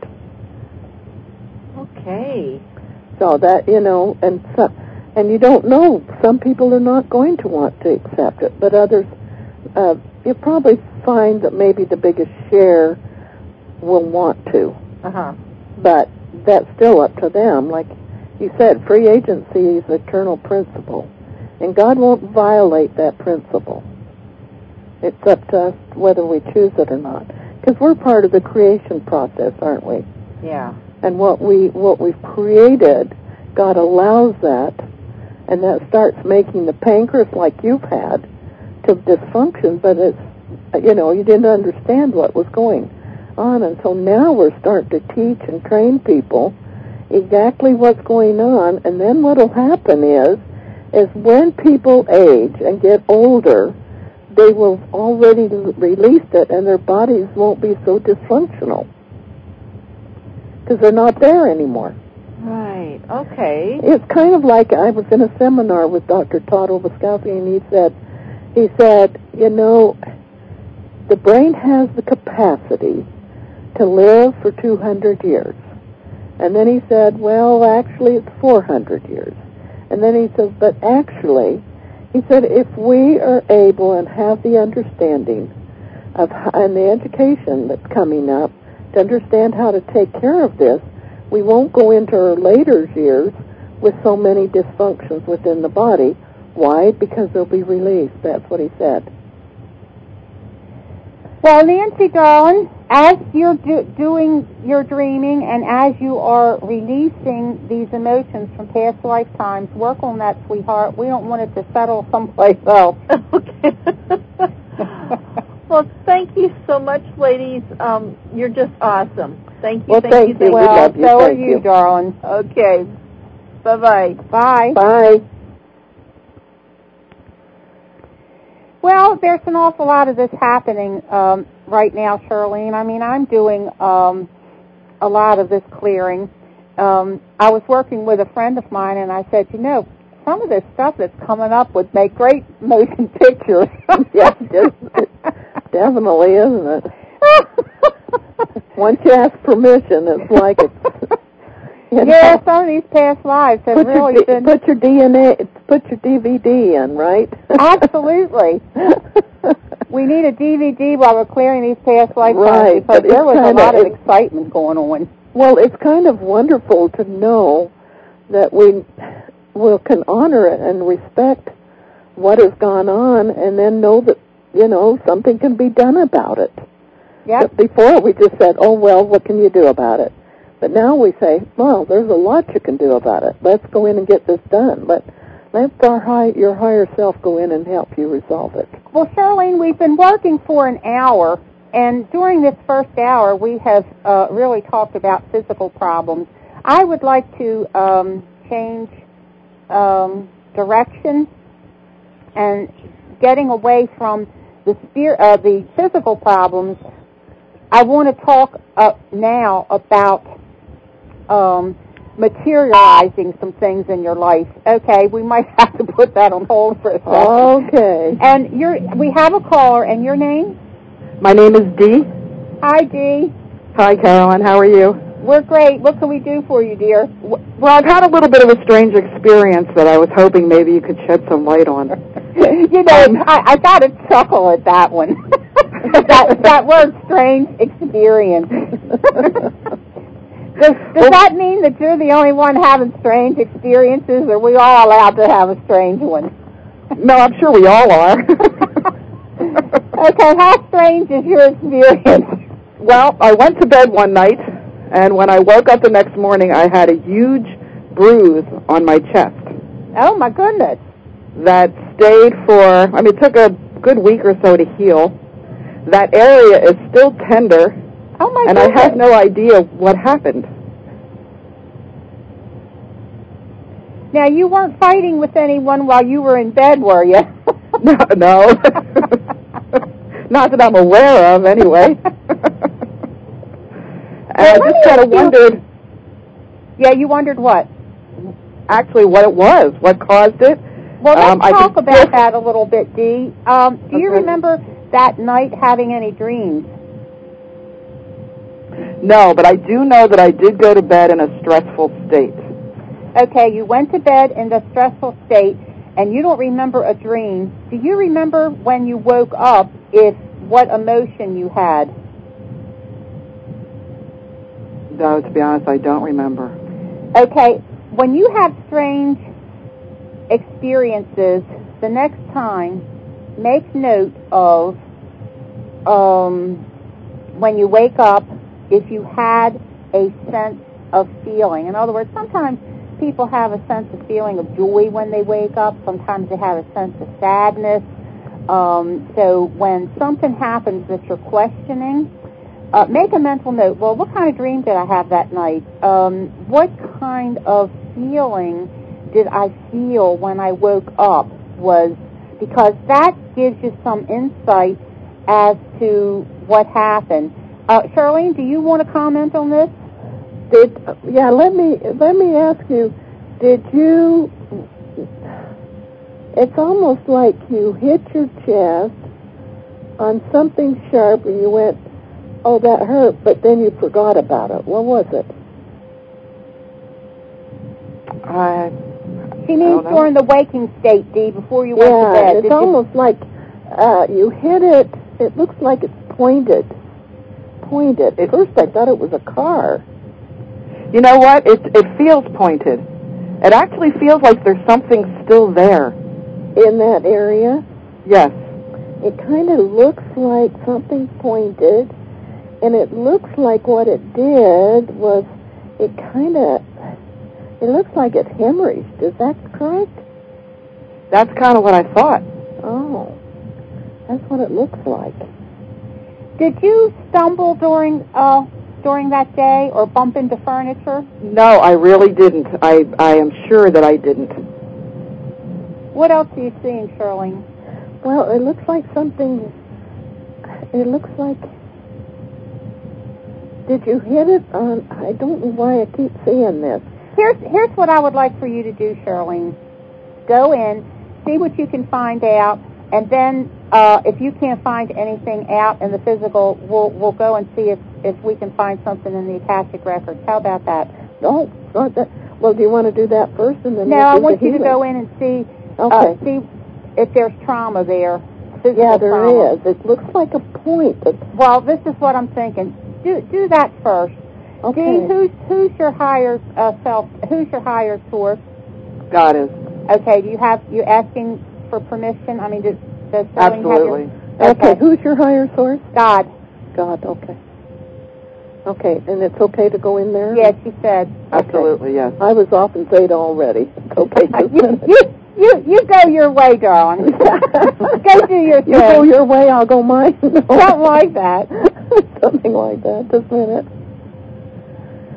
Okay. So that, and you don't know. Some people are not going to want to accept it, but others, you probably find that maybe the biggest share will want to. But that's still up to them. Like you said, free agency is an eternal principle, and God won't violate that principle. It's up to us whether we choose it or not, because we're part of the creation process, aren't we? Yeah. And what we've created, God allows that, and that starts making the pancreas, like you've had, to dysfunction. But it's, you didn't understand what was going on, and so now we're starting to teach and train people exactly what's going on. And then what'll happen is when people age and get older, they will already released it, and their bodies won't be so dysfunctional because they're not there anymore. Right. Okay. It's kind of like I was in a seminar with Dr. Todd Obuskowski, and he said, the brain has the capacity to live for 200 years. And then he said, well, actually it's 400 years. And then he says, but actually, he said, if we are able and have the understanding of and the education that's coming up to understand how to take care of this, we won't go into our later years with so many dysfunctions within the body. Why? Because they'll be released. That's what he said. Well, Nancy, darling, as you're doing your dreaming and as you are releasing these emotions from past lifetimes, work on that, sweetheart. We don't want it to settle someplace else. Okay. Well, thank you so much, ladies. You're just awesome. Thank you. Well, thank you. Well, we love you. So thank are you, darling. Okay. Bye-bye. Bye. Bye. Well, there's an awful lot of this happening right now, Charlene. I mean, I'm doing a lot of this clearing. I was working with a friend of mine, and I said, some of this stuff that's coming up would make great motion pictures. Yes, definitely, isn't it? Once you ask permission, it's like it's... Yeah, some of these past lives have put your DVD in, right? Absolutely. We need a DVD while we're clearing these past lifetimes, right, because there was a lot of excitement going on. Well, it's kind of wonderful to know that we can honor it and respect what has gone on, and then know that, something can be done about it. Yep. But before we just said, oh, well, what can you do about it? But now we say, well, there's a lot you can do about it. Let's go in and get this done. Let your higher self go in and help you resolve it. Well, Charlene, we've been working for an hour, and during this first hour, we have really talked about physical problems. I would like to change direction and getting away from the physical problems. I want to talk now about materializing some things in your life. Okay, we might have to put that on hold for a second. Okay. And we have a caller, and your name? My name is Dee. Hi, Dee. Hi, Carolyn. How are you? We're great. What can we do for you, dear? Well, I've had a little bit of a strange experience that I was hoping maybe you could shed some light on. I got to chuckle at that one. that word, strange experience. Does that mean that you're the only one having strange experiences, or are we all allowed to have a strange one? No, I'm sure we all are. Okay, how strange is your experience? Well, I went to bed one night, and when I woke up the next morning, I had a huge bruise on my chest. Oh, my goodness. That stayed it took a good week or so to heal. That area is still tender. Oh, my and goodness. I had no idea what happened. Now, you weren't fighting with anyone while you were in bed, were you? No. Not that I'm aware of, anyway. And I just kind of wondered... Yeah, you wondered what? Actually, what it was, what caused it. Well, let's talk about that a little bit, Dee. Do you remember that night having any dreams? No, but I do know that I did go to bed in a stressful state. Okay, you went to bed in a stressful state, and you don't remember a dream. Do you remember when you woke up, what emotion you had? No, to be honest, I don't remember. Okay, when you have strange experiences, the next time, make note of when you wake up, if you had a sense of feeling. In other words, sometimes people have a sense of feeling of joy when they wake up. Sometimes they have a sense of sadness. So when something happens that you're questioning, make a mental note. Well, what kind of dream did I have that night? What kind of feeling did I feel when I woke up? Because that gives you some insight as to what happened. Charlene, do you want to comment on this? Let me ask you, did you, it's almost like you hit your chest on something sharp and you went, oh, that hurt, but then you forgot about it. What was it? She means during the waking state, Dee, before you went to bed. It's almost like you hit it, it looks like it's pointed. At first I thought it was a car. You know what? It feels pointed. It actually feels like there's something still there. In that area? Yes. It kind of looks like something pointed, and it looks like what it did was it looks like it hemorrhaged. Is that correct? That's kind of what I thought. Oh, that's what it looks like. Did you stumble during that day or bump into furniture? No, I really didn't. I am sure that I didn't. What else are you seeing, Charlene? Well, it looks like something... It looks like... Did you hit it on... I don't know why I keep seeing this. Here's what I would like for you to do, Charlene. Go in, see what you can find out, and then if you can't find anything out in the physical, we'll go and see if we can find something in the Akashic records. How about that? No, not that. Well, do you want to do that first and then? No, I want you to go in and see. Okay. See if there's trauma there. Yeah, there trauma. is. It looks like a point. Well, this is what I'm thinking. Do that first. Okay. Dee, who's your higher self? Who's your higher source? God is. Okay. You asking for permission? I mean, does Absolutely. Okay. Who's your higher source? God. God. Okay. Okay, and it's okay to go in there? Yes, she said. Absolutely, okay. Yes. I was off and said already. Okay. You go your way, darling. Go do your thing. You go your way, I'll go mine. No. Something like that. Something like that. Just a minute.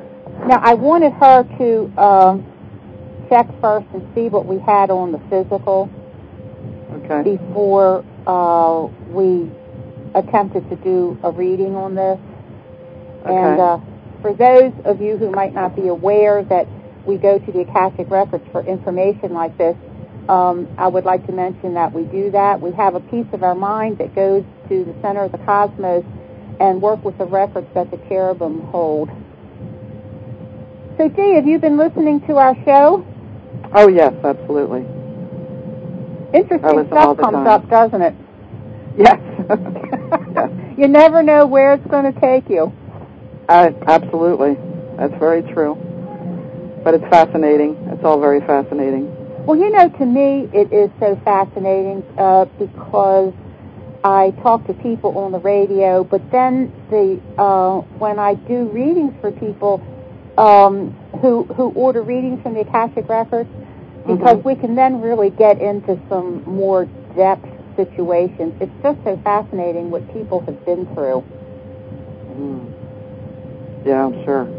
Now, I wanted her to check first and see what we had on the physical before we attempted to do a reading on this. Okay. And for those of you who might not be aware that we go to the Akashic Records for information like this, I would like to mention that we do that. We have a piece of our mind that goes to the center of the cosmos and work with the records that the cherubim hold. So, Dee, have you been listening to our show? Oh, yes, absolutely. Interesting stuff comes up, doesn't it? Yes. Yes. You never know where it's going to take you. Absolutely. That's very true. But it's fascinating. It's all very fascinating. Well, you know, to me, it is so fascinating because I talk to people on the radio, but then when I do readings for people who order readings from the Akashic Records, because we can then really get into some more depth situations. It's just so fascinating what people have been through. Yeah, I'm sure.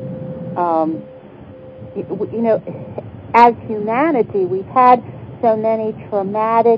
You know, as humanity, we've had so many traumatic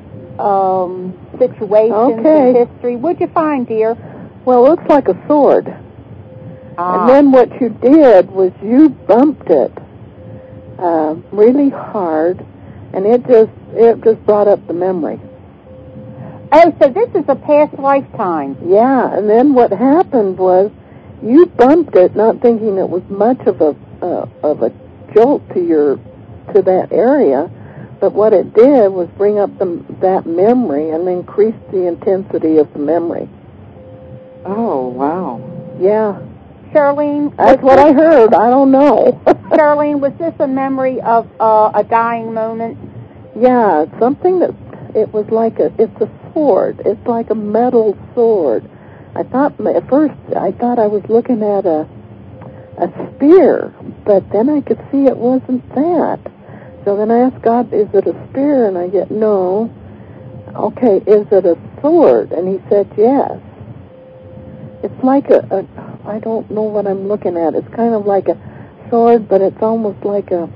situations in history. What'd you find, dear? Well, it looks like a sword. And then what you did was you bumped it really hard, and it just brought up the memory. Oh, so this is a past lifetime. Yeah, and then what happened was you bumped it, not thinking it was much of a jolt to that area, but what it did was bring up that memory and increase the intensity of the memory. Oh, wow. Yeah. Charlene? That's what I heard. I don't know. Charlene, was this a memory of a dying moment? Yeah, something that it was like it's a sword. It's like a metal sword. At first I thought I was looking at a spear, but then I could see it wasn't that. So then I asked God, is it a spear? And I get, no. Okay, is it a sword? And he said, yes. It's like I don't know what I'm looking at. It's kind of like a sword, but it's almost like a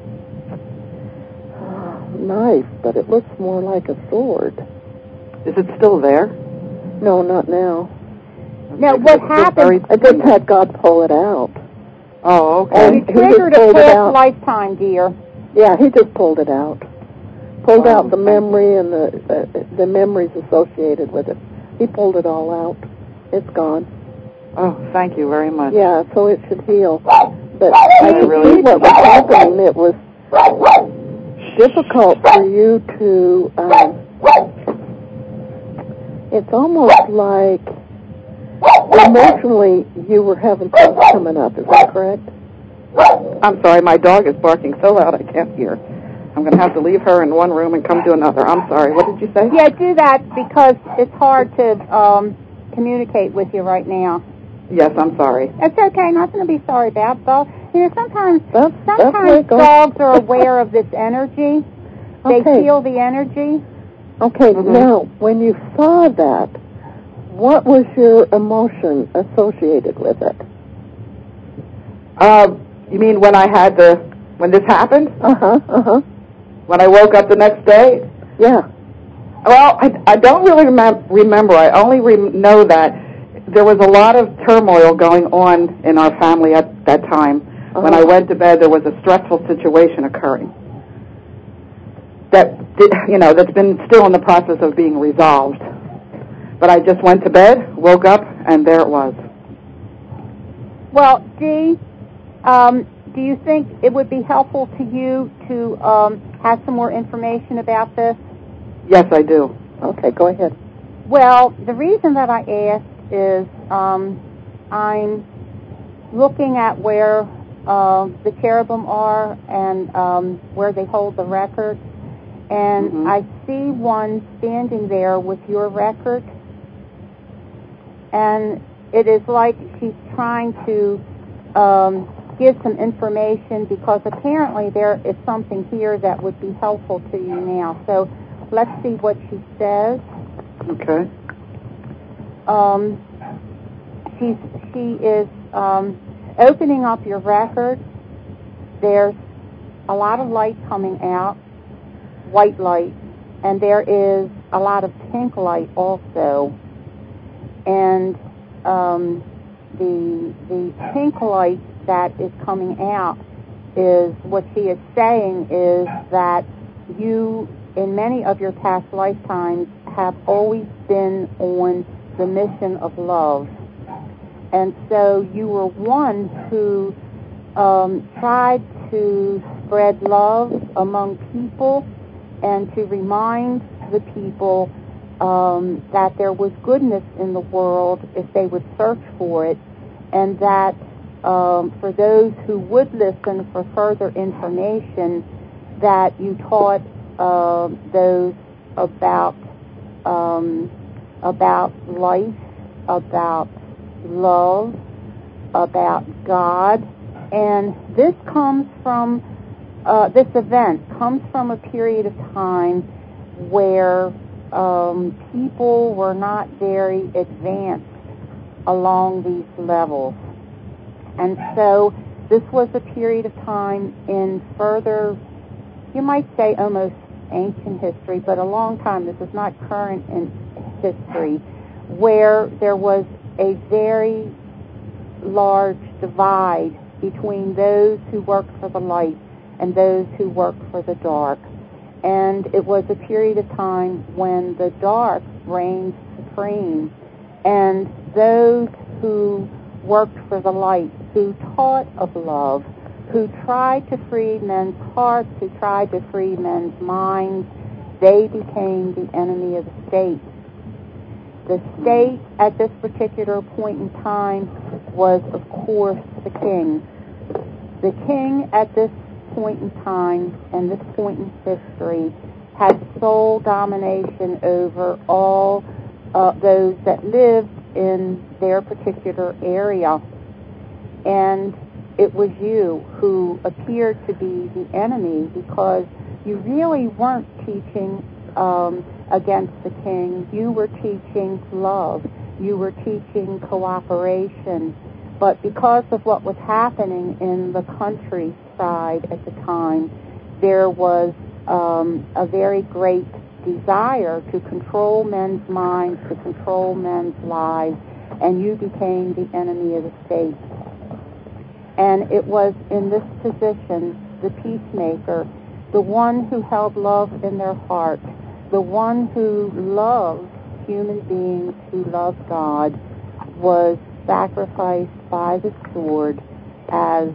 knife, but it looks more like a sword. Is it still there? No, not now. Now, what happened? I just had God pull it out. Oh, okay. And you triggered a past lifetime, dear. Yeah, he just pulled it out. Pulled out the memory and the memories associated with it. He pulled it all out. It's gone. Oh, thank you very much. Yeah, so it should heal. But I could see what was happening. It was difficult for you to... it's almost like emotionally you were having things coming up. Is that correct? I'm sorry, my dog is barking so loud I can't hear. I'm going to have to leave her in one room and come to another. I'm sorry. What did you say? Yeah, do that because it's hard to communicate with you right now. Yes, I'm sorry. It's okay. Nothing to be sorry about, though. You know, sometimes that's dogs are aware of this energy. They feel the energy. Okay, now, when you saw that, what was your emotion associated with it? You mean when when this happened? When I woke up the next day? Yeah. Well, I don't really remember. I only know that there was a lot of turmoil going on in our family at that time. When I went to bed, there was a stressful situation occurring that's been still in the process of being resolved. But I just went to bed, woke up, and there it was. Well, Dee, do you think it would be helpful to you to have some more information about this? Yes, I do. Okay, go ahead. Well, the reason that I asked is I'm looking at where the cherubim are and where they hold the record, and I see one standing there with your record, and it is like she's trying to give some information because apparently there is something here that would be helpful to you now. So let's see what she says. Okay. She is opening up your record, there's a lot of light coming out, white light, and there is a lot of pink light also. And the pink light that is coming out is what she is saying is that you, in many of your past lifetimes, have always been on the mission of love. And so you were one who tried to spread love among people and to remind the people that there was goodness in the world if they would search for it, and that for those who would listen for further information, that you taught those about life, about love, about God. And this comes from, this event comes from a period of time where people were not very advanced along these levels. And so this was a period of time in further, you might say almost ancient history, but a long time, this is not current in history, where there was a very large divide between those who worked for the light and those who worked for the dark. And it was a period of time when the dark reigned supreme, and those who worked for the light, who taught of love, who tried to free men's hearts, who tried to free men's minds, they became the enemy of the state. The state at this particular point in time was, of course, the king. The king at this point in time and this point in history had sole domination over all those that lived in their particular area. And it was you who appeared to be the enemy because you really weren't teaching against the king. You were teaching love. You were teaching cooperation. But because of what was happening in the countryside at the time, there was a very great desire to control men's minds, to control men's lives, and you became the enemy of the state. And it was in this position, the peacemaker, the one who held love in their heart, the one who loved human beings, who loved God, was sacrificed by the sword as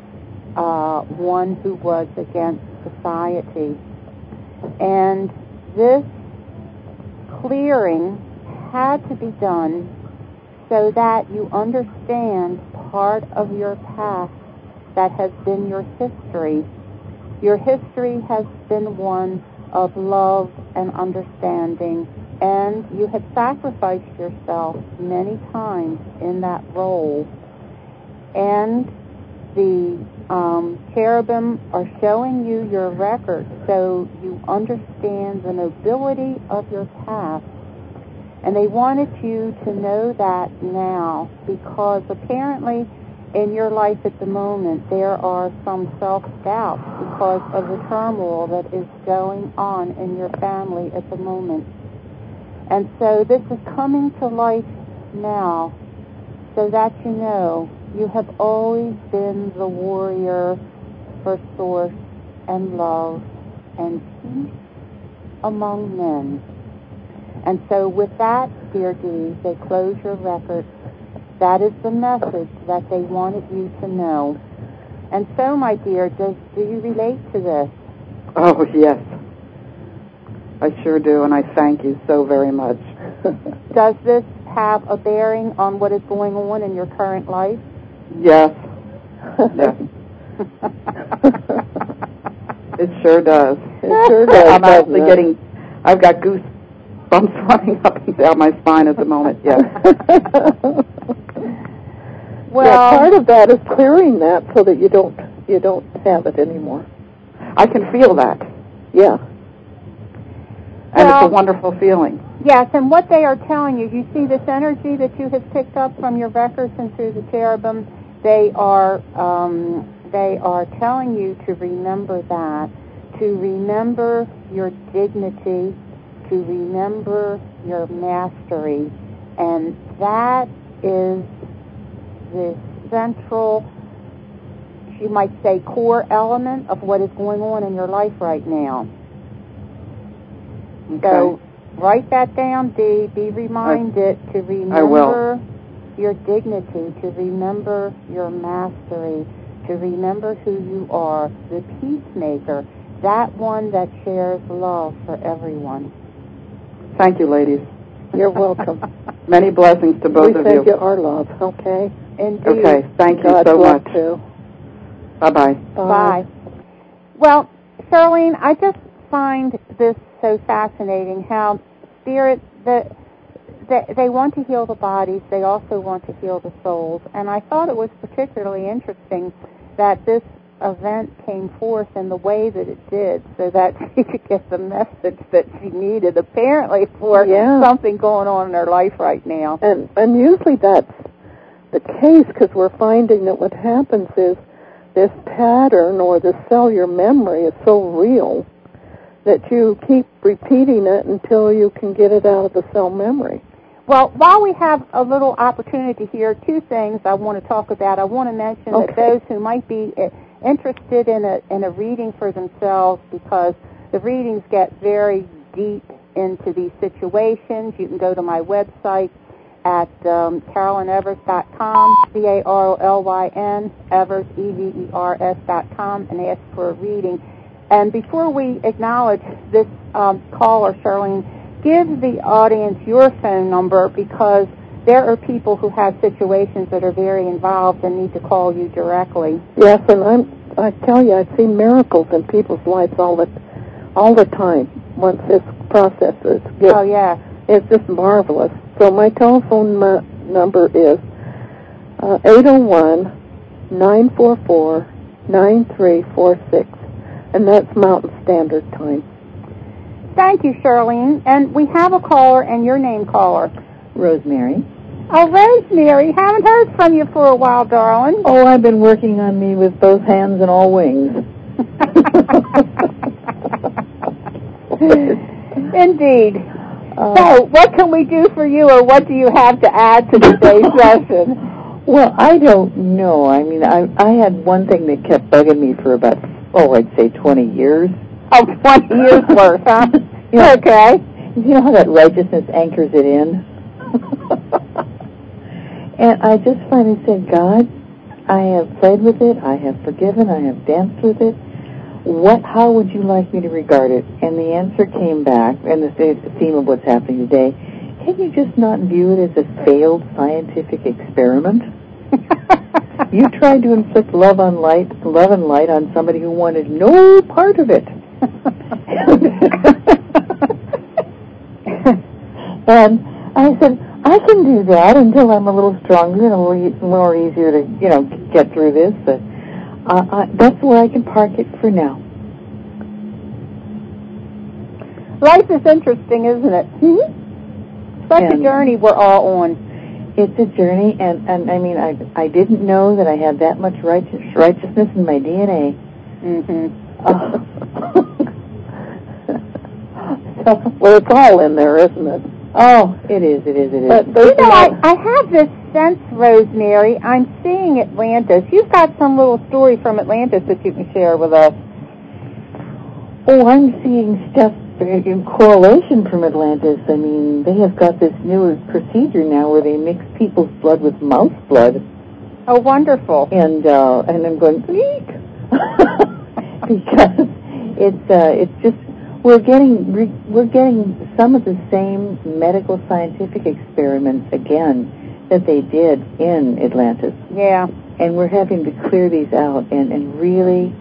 one who was against society. And this clearing had to be done so that you understand part of your past that has been your history. Your history has been one of love and understanding, and you had sacrificed yourself many times in that role. And the cherubim are showing you your record so you understand the nobility of your past. And they wanted you to know that now, because apparently in your life at the moment there are some self-doubts because of the turmoil that is going on in your family at the moment. And so this is coming to light now so that you know you have always been the warrior for source and love and peace among men. And so with that, dear Dee, they close your record. That is the message that they wanted you to know. And so, my dear, do you relate to this? Oh, yes. I sure do, and I thank you so very much. Does this have a bearing on what is going on in your current life? Yes. Yes. It sure does. It sure does. I'm actually I've got goosebumps running up and down my spine at the moment, yes. Well, yeah, part of that is clearing that so that you don't have it anymore. I can feel that. Yeah. And it's a wonderful feeling. Yes, and what they are telling you, you see this energy that you have picked up from your records and through the cherubim, they are telling you to remember that, to remember your dignity, to remember your mastery, and that is the central, you might say, core element of what is going on in your life right now. Okay. So write that down, Dee. Be reminded to remember your dignity, to remember your mastery, to remember who you are, the peacemaker, that one that shares love for everyone. Thank you, ladies. You're welcome. Many blessings to both of We send you our love, okay? Indeed. Okay, thank you God so bless much. you. Bye-bye. Bye. Well, Charlene, I just find this so fascinating, how Spirit, they want to heal the bodies, they also want to heal the souls. And I thought it was particularly interesting that this event came forth in the way that it did, so that she could get the message that she needed, apparently, for something going on in her life right now. And usually that's the case, because we're finding that what happens is this pattern or the cellular memory is so real that you keep repeating it until you can get it out of the cell memory. Well, while we have a little opportunity here, two things I want to talk about. I want to mention that those who might be interested in a reading for themselves, because the readings get very deep into these situations, you can go to my website at CarolynEvers.com, CarolYN, Evers, EVERS.com, and ask for a reading. And before we acknowledge this caller, Charlene, give the audience your phone number, because there are people who have situations that are very involved and need to call you directly. Yes, and I tell you, I've seen miracles in people's lives all the time once this process is. Oh, yeah. It's just marvelous. So my telephone number is 801-944-9346, and that's Mountain Standard Time. Thank you, Charlene. And we have a caller, and your name, caller. Rosemary. Oh, Rosemary, haven't heard from you for a while, darling. Oh, I've been working on me with both hands and all wings. Indeed. So, what can we do for you, or what do you have to add to today's session? Well, I don't know. I mean, I had one thing that kept bugging me for about, I'd say 20 years. Oh, 20 years worth, huh? Okay. You know how that righteousness anchors it in? And I just finally said, God, I have played with it, I have forgiven, I have danced with it. How would you like me to regard it? And the answer came back, and the theme of what's happening today, can you just not view it as a failed scientific experiment? You tried to inflict love and light on somebody who wanted no part of it. And I said, I can do that until I'm a little stronger and a little more easier to, get through this. But that's where I can park it for now. Life is interesting, isn't it? Mm-hmm. Such a journey we're all on. It's a journey, and I mean, I didn't know that I had that much righteousness in my DNA. Mm-hmm. Well, it's all in there, isn't it? Oh, it is. But I have this sense, Rosemary, I'm seeing Atlantis. You've got some little story from Atlantis that you can share with us. Oh, I'm seeing stuff in correlation from Atlantis. I mean, they have got this new procedure now where they mix people's blood with mouse blood. Oh, wonderful. And I'm going, bleak. Because it's just, we're getting some of the same medical scientific experiments again that they did in Atlantis. Yeah. And we're having to clear these out and really,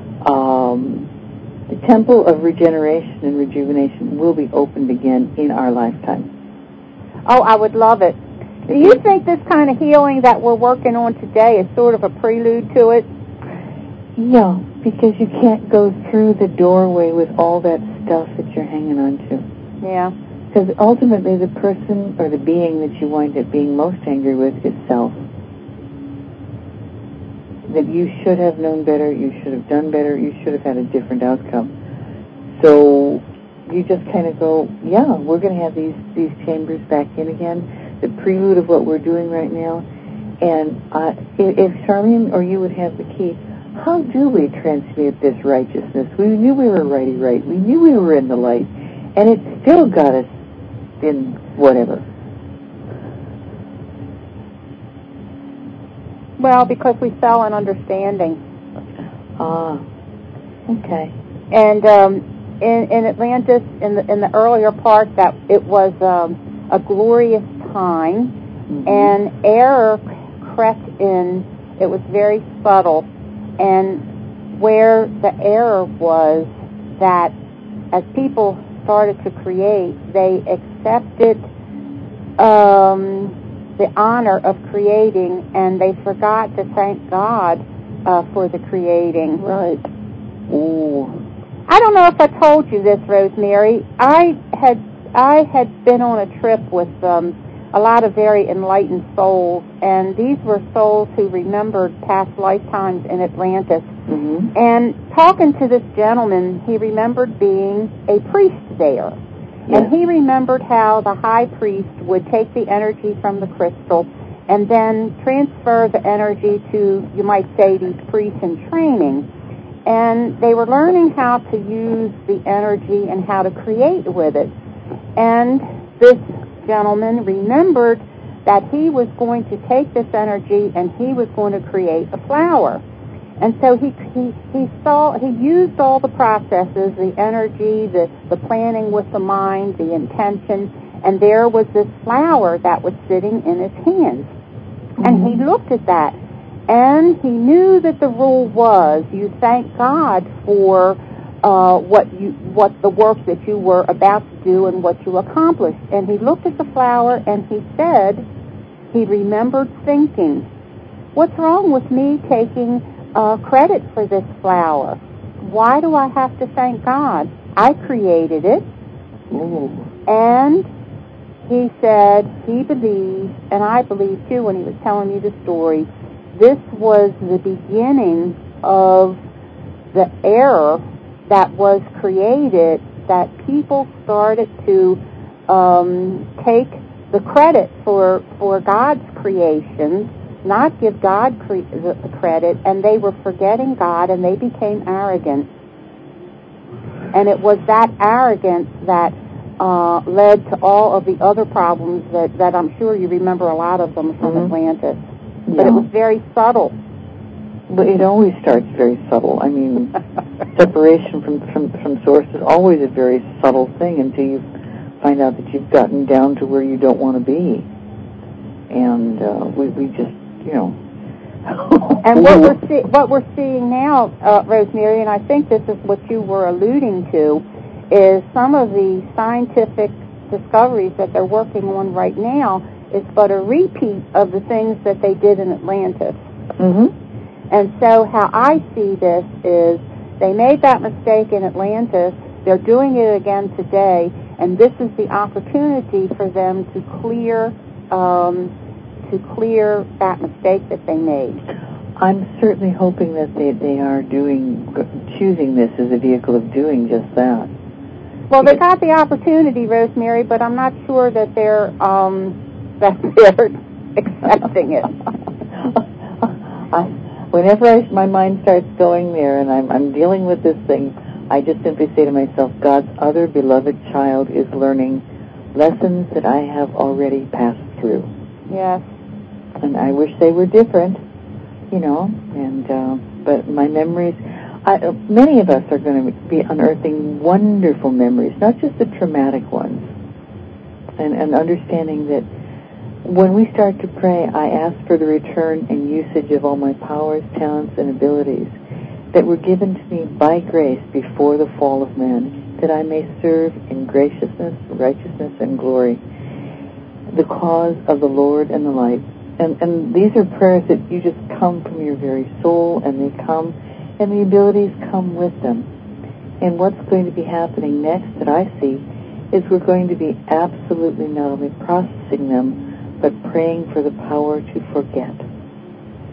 the temple of regeneration and rejuvenation will be opened again in our lifetime. Oh, I would love it. Do you think this kind of healing that we're working on today is sort of a prelude to it? Yeah, because you can't go through the doorway with all that stuff that you're hanging on to. Yeah. Because ultimately the person or the being that you wind up being most angry with is self. that you should have known better, you should have done better, you should have had a different outcome. So you just kind of go, yeah, we're going to have these chambers back in again, the prelude of what we're doing right now. And if Charlene or you would have the key, how do we transmute this righteousness? We knew we were righty right. We knew we were in the light. And it still got us in whatever. Well, because we fell in understanding. Okay. And in Atlantis, in the earlier part, that it was a glorious time, and error crept in. It was very subtle, and where the error was that as people started to create, they accepted the honor of creating, and they forgot to thank God for the creating. Right. Ooh. I don't know if I told you this, Rosemary. I had been on a trip with a lot of very enlightened souls, and these were souls who remembered past lifetimes in Atlantis. Mm-hmm. And talking to this gentleman, he remembered being a priest there. Yes. And he remembered how the high priest would take the energy from the crystal and then transfer the energy to, you might say, these priests in training. And they were learning how to use the energy and how to create with it. And this gentleman remembered that he was going to take this energy and he was going to create a flower. And so he used all the processes, the energy, the planning with the mind, the intention, and there was this flower that was sitting in his hands. Mm-hmm. And he looked at that, and he knew that the rule was you thank God for what the work that you were about to do and what you accomplished. And he looked at the flower and he said, he remembered thinking, what's wrong with me taking credit for this flower? Why do I have to thank God? I created it. Ooh. And he said he believed, and I believe too when he was telling me the story, this was the beginning of the error that was created, that people started to take the credit for God's creation, not give God the credit, and they were forgetting God, and they became arrogant. And it was that arrogance that led to all of the other problems that I'm sure you remember a lot of them from Atlantis. Yeah. But it was very subtle. But it always starts very subtle. I mean, separation from source is always a very subtle thing until you find out that you've gotten down to where you don't want to be. And we just, you know. And what we're seeing now, Rosemary, and I think this is what you were alluding to, is some of the scientific discoveries that they're working on right now is but a repeat of the things that they did in Atlantis. Mm-hmm. And so how I see this is they made that mistake in Atlantis, they're doing it again today, and this is the opportunity for them to clear that mistake that they made. I'm certainly hoping that they are choosing this as a vehicle of doing just that. Well, they got the opportunity, Rosemary, but I'm not sure that they're accepting it. Whenever my mind starts going there and I'm dealing with this thing, I just simply say to myself, God's other beloved child is learning lessons that I have already passed through. Yes. And I wish they were different, you know, and but my memories, many of us are going to be unearthing wonderful memories, not just the traumatic ones, and understanding that when we start to pray, I ask for the return and usage of all my powers, talents, and abilities that were given to me by grace before the fall of man, that I may serve in graciousness, righteousness, and glory the cause of the Lord and the light. And these are prayers that you just come from your very soul, and they come, and the abilities come with them. And what's going to be happening next that I see is we're going to be absolutely not only processing them, but praying for the power to forget.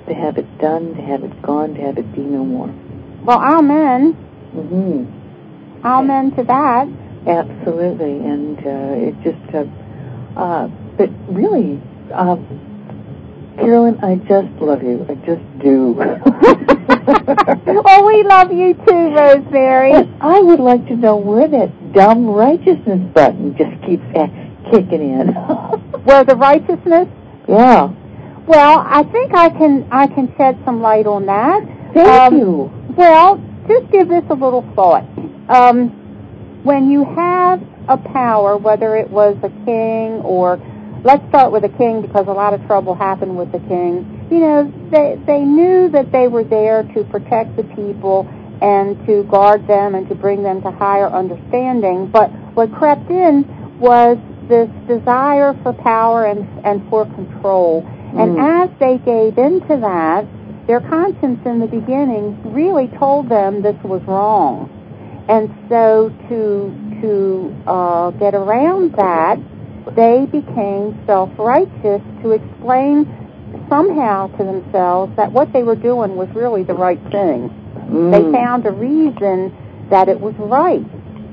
to have it done, to have it gone, to have it be no more. Well, amen. Mm-hmm. Amen to that. Absolutely, and it just, but really, Carolyn, I just love you. I just do. Well, we love you too, Rosemary. And I would like to know where that dumb righteousness button just keeps kicking in. Where the righteousness? Yeah. Well, I think I can shed some light on that. Thank you. Well, just give this a little thought. When you have a power, whether it was a king or, let's start with a king because a lot of trouble happened with the king. You know, they knew that they were there to protect the people and to guard them and to bring them to higher understanding. But what crept in was this desire for power and for control. And as they gave into that, their conscience in the beginning really told them this was wrong. And so to get around that, they became self-righteous to explain somehow to themselves that what they were doing was really the right thing. They found a reason that it was right.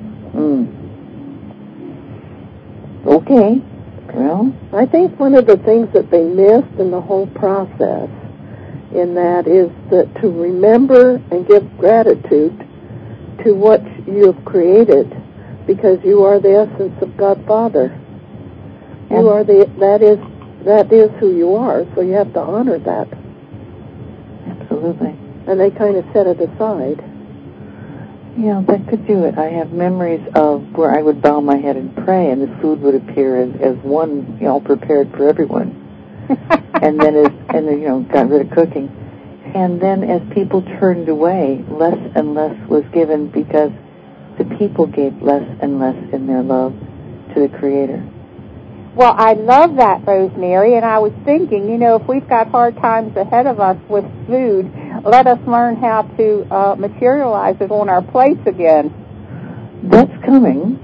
Okay. Well, I think one of the things that they missed in the whole process in that is that to remember and give gratitude to what you have created, because you are the essence of God Father. You are that is who you are, so you have to honor that. Absolutely. And they kind of set it aside. Yeah, that could do it. I have memories of where I would bow my head and pray, and the food would appear as one, prepared for everyone. and then got rid of cooking. And then as people turned away, less and less was given because the people gave less and less in their love to the Creator. Well, I love that, Rosemary, and I was thinking, if we've got hard times ahead of us with food, let us learn how to materialize it on our plates again. That's coming.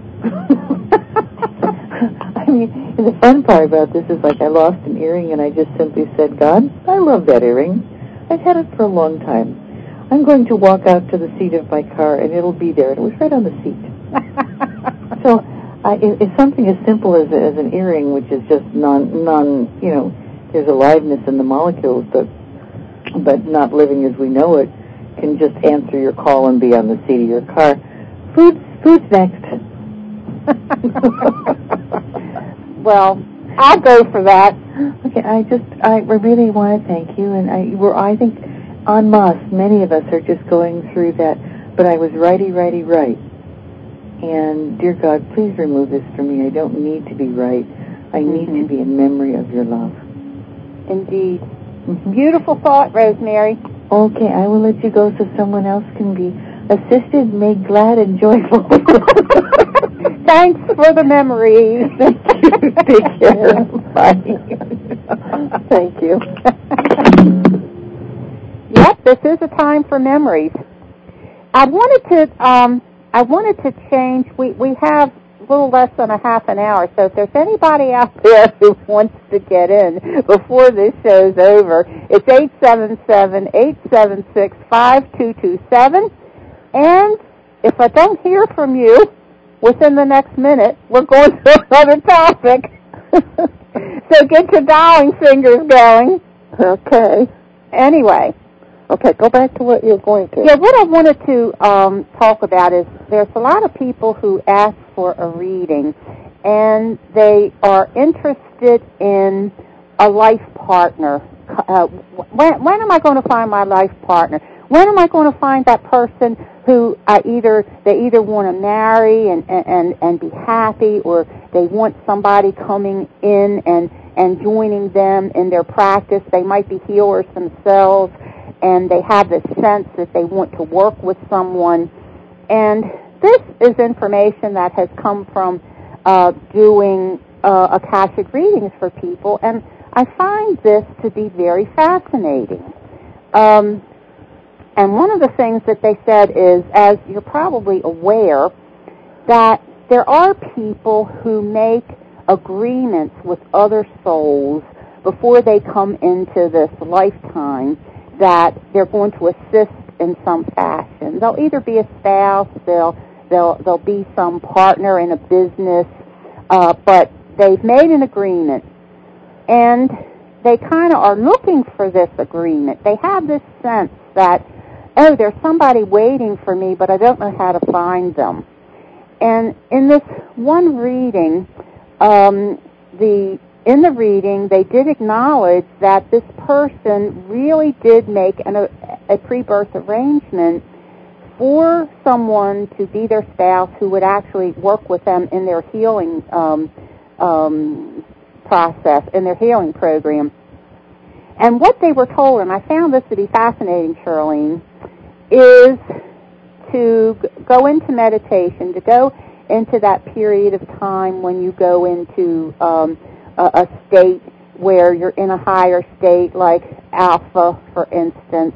I mean, the fun part about this is like I lost an earring and I just simply said, God, I love that earring. I've had it for a long time. I'm going to walk out to the seat of my car and it'll be there. And it was right on the seat. So it's something as simple as an earring, which is just there's aliveness in the molecules, but not living as we know it, can just answer your call and be on the seat of your car. Food's next. Well, I'll go for that. Okay, I really want to thank you, and I think en masse, many of us are just going through that, but I was righty, right. And, dear God, please remove this from me. I don't need to be right. I need to be in memory of your love. Indeed. Beautiful thought, Rosemary. Okay, I will let you go so someone else can be assisted, made glad, and joyful. Thanks for the memories. Thank you. Take care. Bye. Thank you. Yep, this is a time for memories. I wanted to change. We have a little less than a half an hour, so if there's anybody out there who wants to get in before this show's over, it's 877-876-5227. And if I don't hear from you within the next minute, we're going to another topic. So get your dialing fingers going. Okay. Anyway. Okay, go back to what you're going to. Yeah, what I wanted to talk about is there's a lot of people who ask for a reading, and they are interested in a life partner. When am I going to find my life partner? When am I going to find that person who they either want to marry and be happy, or they want somebody coming in and joining them in their practice? They might be healers themselves, and they have this sense that they want to work with someone. And this is information that has come from doing Akashic readings for people, and I find this to be very fascinating. And one of the things that they said is, as you're probably aware, that there are people who make agreements with other souls before they come into this lifetime that they're going to assist in some fashion. They'll either be a spouse, they'll be some partner in a business, but they've made an agreement, and they kind of are looking for this agreement. They have this sense that, oh, there's somebody waiting for me, but I don't know how to find them. And in this one reading, in the reading, they did acknowledge that this person really did make a pre-birth arrangement for someone to be their spouse who would actually work with them in their healing process, in their healing program. And what they were told, and I found this to be fascinating, Charlene, is to go into meditation, to go into that period of time when you go into a state where you're in a higher state, like alpha, for instance,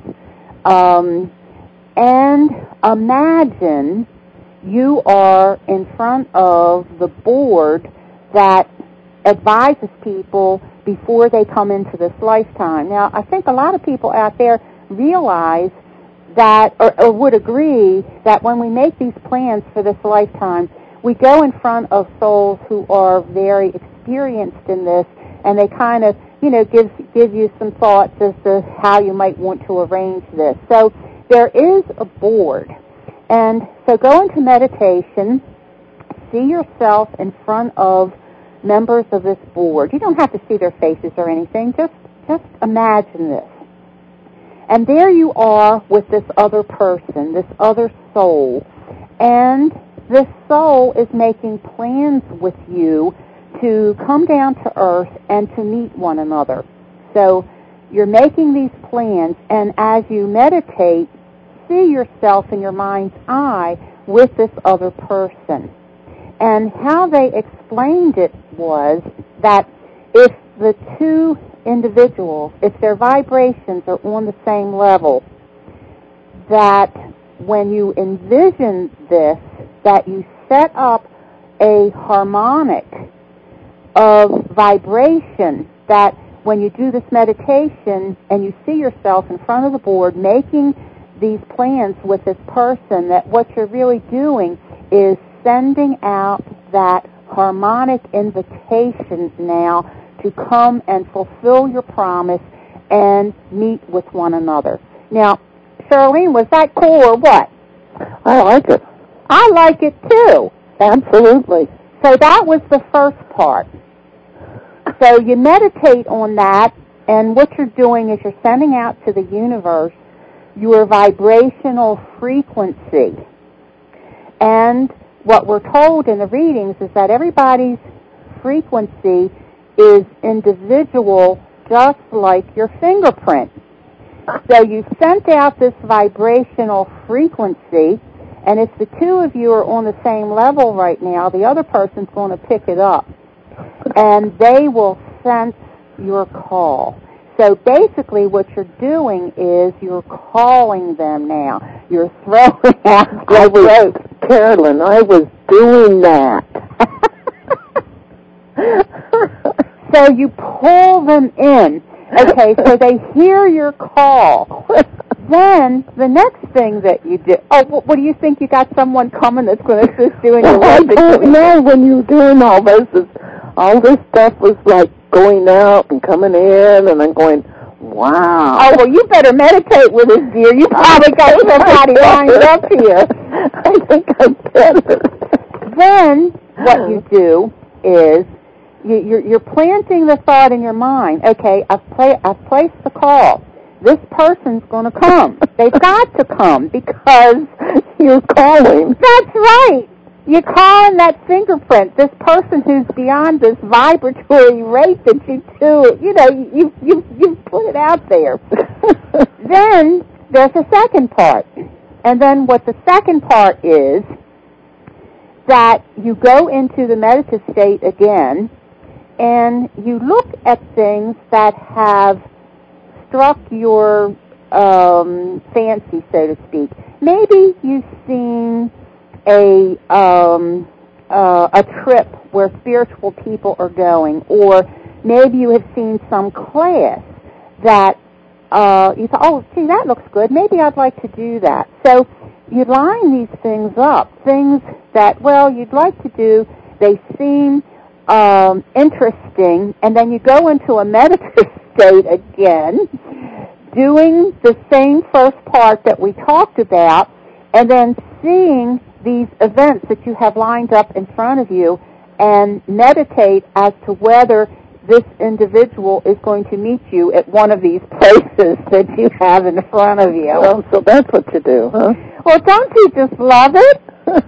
and imagine you are in front of the board that advises people before they come into this lifetime. Now, I think a lot of people out there realize that, or would agree, that when we make these plans for this lifetime, we go in front of souls who are very experienced in this, and they kind of, give you some thoughts as to how you might want to arrange this. So there is a board. And so go into meditation, see yourself in front of members of this board. You don't have to see their faces or anything. Just imagine this. And there you are with this other person, this other soul. And this soul is making plans with you to come down to earth and to meet one another. So you're making these plans, and as you meditate, see yourself in your mind's eye with this other person. And how they explained it was that if the two individuals, if their vibrations are on the same level, that when you envision this, that you set up a harmonic of vibration, that when you do this meditation and you see yourself in front of the board making these plans with this person, that what you're really doing is sending out that harmonic invitation now to come and fulfill your promise and meet with one another. Now, Charlene, was that cool or what? I like it. I like it too. Absolutely. So that was the first part. So you meditate on that, and what you're doing is you're sending out to the universe your vibrational frequency. And what we're told in the readings is that everybody's frequency is individual, just like your fingerprint. So you sent out this vibrational frequency, and if the two of you are on the same level right now, the other person's going to pick it up, and they will sense your call. So basically what you're doing is you're calling them now. You're throwing out your rope. Carolyn, I was doing that. So you pull them in. Okay, so they hear your call. Then the next thing that you do, what do you think? You got someone coming that's going to assist you in your I don't know. When you're doing all this stuff was like going out and coming in, and I'm going, wow. Oh, well, you better meditate with us, dear. You probably got somebody lined up here. I think I better. Then what you do is you're planting the thought in your mind. Okay, I've placed the call. This person's going to come. They've got to come because you're calling. That's right. You're calling that fingerprint, this person who's beyond this vibratory rate that you do. You've put it out there. Then there's a second part. And then what the second part is that you go into the meditative state again, and you look at things that have struck your fancy, so to speak. Maybe you've seen a trip where spiritual people are going, or maybe you have seen some class that you thought, oh, gee, that looks good. Maybe I'd like to do that. So you line these things up, things that, well, you'd like to do. They seem interesting, and then you go into a meditative state again, doing the same first part that we talked about, and then seeing these events that you have lined up in front of you and meditate as to whether this individual is going to meet you at one of these places that you have in front of you. Oh, so that's what you do, huh? Well, don't you just love it?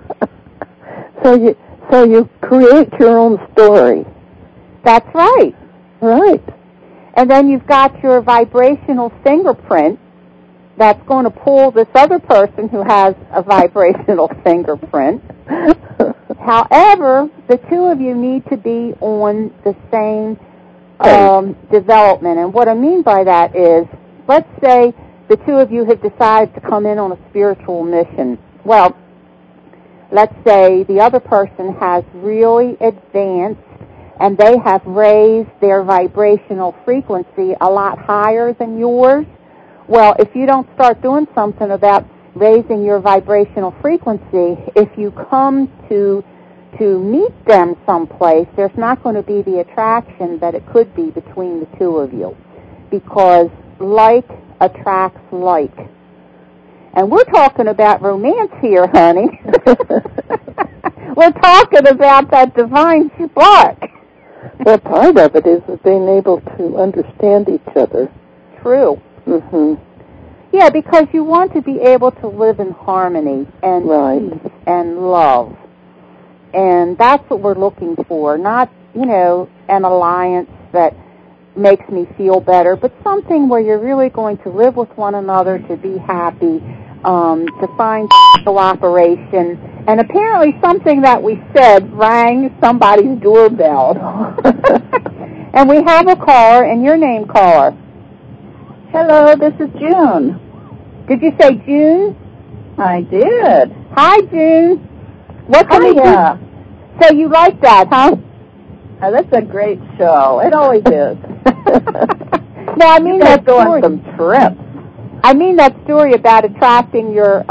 So you create your own story. That's right. Right. And then you've got your vibrational fingerprint that's going to pull this other person who has a vibrational fingerprint. However, the two of you need to be on the same development. And what I mean by that is, let's say the two of you have decided to come in on a spiritual mission. Well, let's say the other person has really advanced and they have raised their vibrational frequency a lot higher than yours. Well, if you don't start doing something about raising your vibrational frequency, if you come to meet them someplace, there's not going to be the attraction that it could be between the two of you, because like attracts like. And we're talking about romance here, honey. We're talking about that divine spark. Well, part of it is being able to understand each other. True. Mm-hmm. Yeah, because you want to be able to live in harmony and peace and love. And that's what we're looking for. Not, an alliance that makes me feel better, but something where you're really going to live with one another, to be happy, to find cooperation. And apparently something that we said rang somebody's doorbell. And we have a caller, and your name, caller. Hello, this is June. Did you say June? I did. Hi, June. What can we do? So you like that, huh? That's a great show. It always is. No, I mean that go story. On some trips. I mean that story about attracting the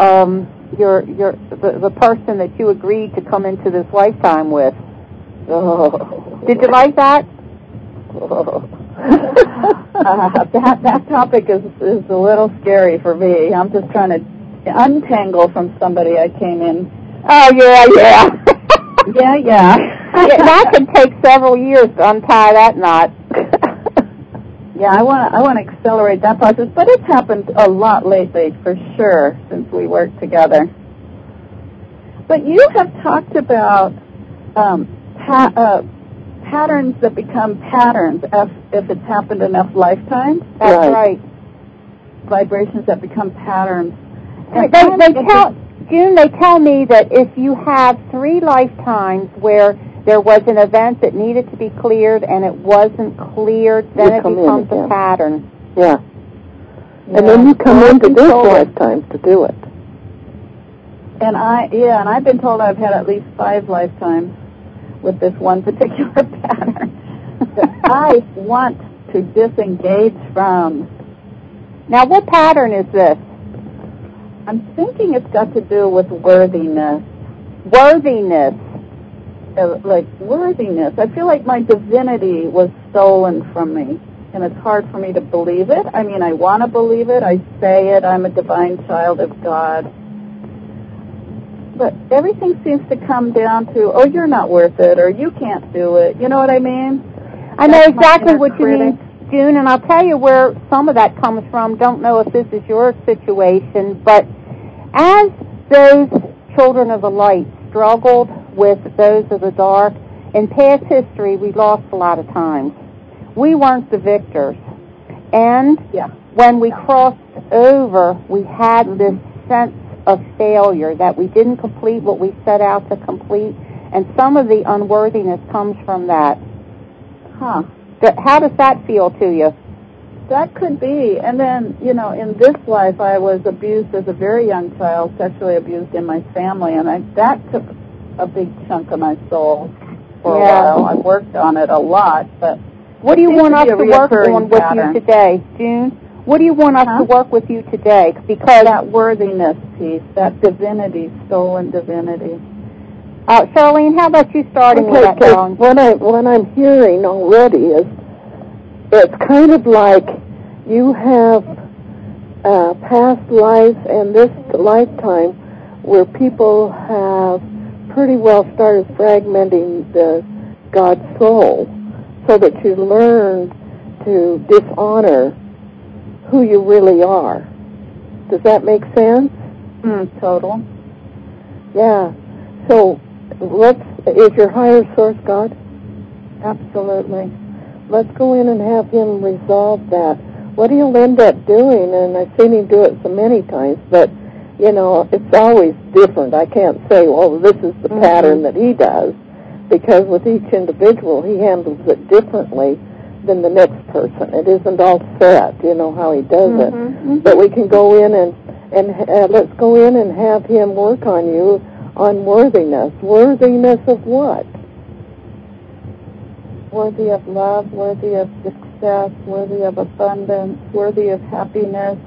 person that you agreed to come into this lifetime with. Oh. Did you like that? Oh. That topic is a little scary for me. I'm just trying to untangle from somebody I came in. Oh, yeah. Yeah, that can take several years to untie that knot. Yeah, I want to accelerate that process, but it's happened a lot lately, for sure, since we worked together. But you have talked about patterns that become patterns if it's happened enough lifetimes. That's right. Vibrations that become patterns. They tell me that if you have 3 lifetimes where there was an event that needed to be cleared and it wasn't cleared, then it becomes a pattern. Yeah. And then you come into this lifetime to do it. And I've been told I've had at least 5 lifetimes with this one particular pattern that I want to disengage from. Now, what pattern is this? I'm thinking it's got to do with worthiness. Worthiness. Like worthiness. I feel like my divinity was stolen from me, and it's hard for me to believe it. I mean, I want to believe it. I say it. I'm a divine child of God. But everything seems to come down to, oh, you're not worth it, or you can't do it. You know what I mean? I know exactly what you mean, June, and I'll tell you where some of that comes from. Don't know if this is your situation, but as those children of the light struggled with those of the dark, in past history, we lost a lot of times. We weren't the victors. And when we crossed over, we had this sense of failure, that we didn't complete what we set out to complete, and some of the unworthiness comes from that. Huh. How does that feel to you? That could be. And then, in this life, I was abused as a very young child, sexually abused in my family, and that took a big chunk of my soul for a while. I worked on it a lot, but What do you want us to work on with pattern. you today, June? What do you want us to work with you today? Because that worthiness piece, that divinity, stolen divinity. Charlene, how about you starting with that challenge? What I'm hearing already is it's kind of like you have past lives and this lifetime where people have pretty well started fragmenting the God's soul so that you learn to dishonor who you really are. Does that make sense? Total. Yeah. So is your higher source God? Absolutely. Let's go in and have him resolve that. What he'll end up doing, and I've seen him do it so many times, but, you know, it's always different. I can't say, well, this is the pattern that he does, because with each individual, he handles it differently than the next person. It isn't all set, you know, how he does it. But we can go in and let's go in and have him work on you on worthiness. Worthiness of what? Worthy of love, worthy of success, worthy of abundance, worthy of happiness.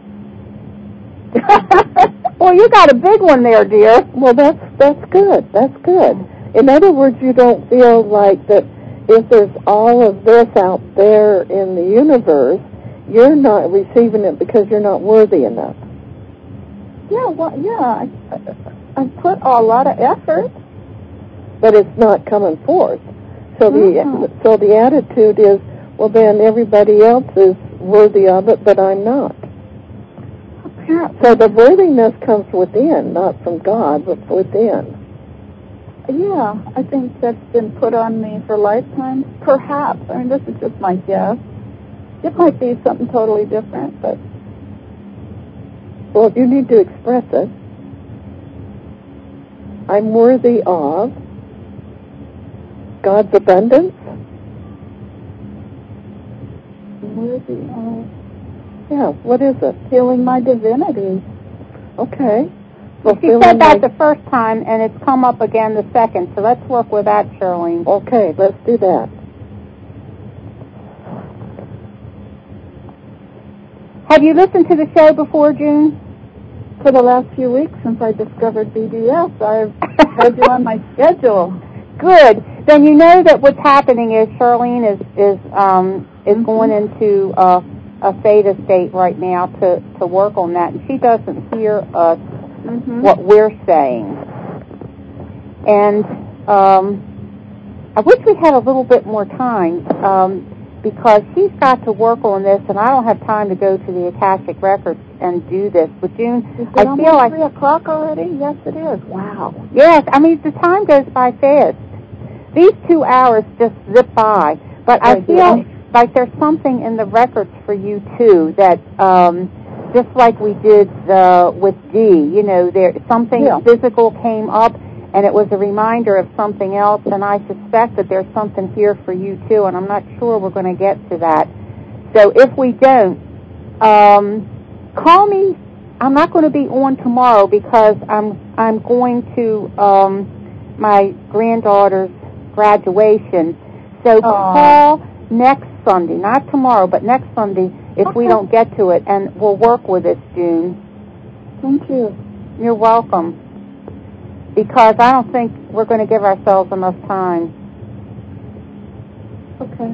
Well, you got a big one there, dear. Well, that's good. That's good. In other words, you don't feel like that if there's all of this out there in the universe, you're not receiving it because you're not worthy enough. Yeah, well, yeah, I put a lot of effort, but it's not coming forth. So the attitude is, well, then everybody else is worthy of it, but I'm not. So the worthiness comes within, not from God, but within. Yeah, I think that's been put on me for lifetimes. Perhaps. I mean, this is just my guess. It might be something totally different, but... Well, you need to express it. I'm worthy of God's abundance. Worthy of... Yeah, what is it? Feeling my divinity. Okay. Well, she said that the first time, and it's come up again the second, so let's work with that, Charlene. Okay, let's do that. Have you listened to the show before, June? For the last few weeks since I discovered BDS, I've had you on my schedule. Good. Then you know that what's happening is Charlene is going into a theta state right now to work on that, and she doesn't hear us what we're saying. And I wish we had a little bit more time because she's got to work on this, and I don't have time to go to the Akashic Records and do this. But June, I feel like 3 o'clock already. Yes, it is. Wow. Yes, I mean the time goes by fast. These 2 hours just zip by, but I feel like there's something in the records for you too that. Just like we did with Dee, you know, there something physical came up, and it was a reminder of something else, and I suspect that there's something here for you too, and I'm not sure we're going to get to that. So if we don't, call me. I'm not going to be on tomorrow because I'm going to my granddaughter's graduation. So call next Sunday, not tomorrow, but next Sunday, if we don't get to it, and we'll work with it, June. Thank you. You're welcome. Because I don't think we're going to give ourselves enough time. Okay.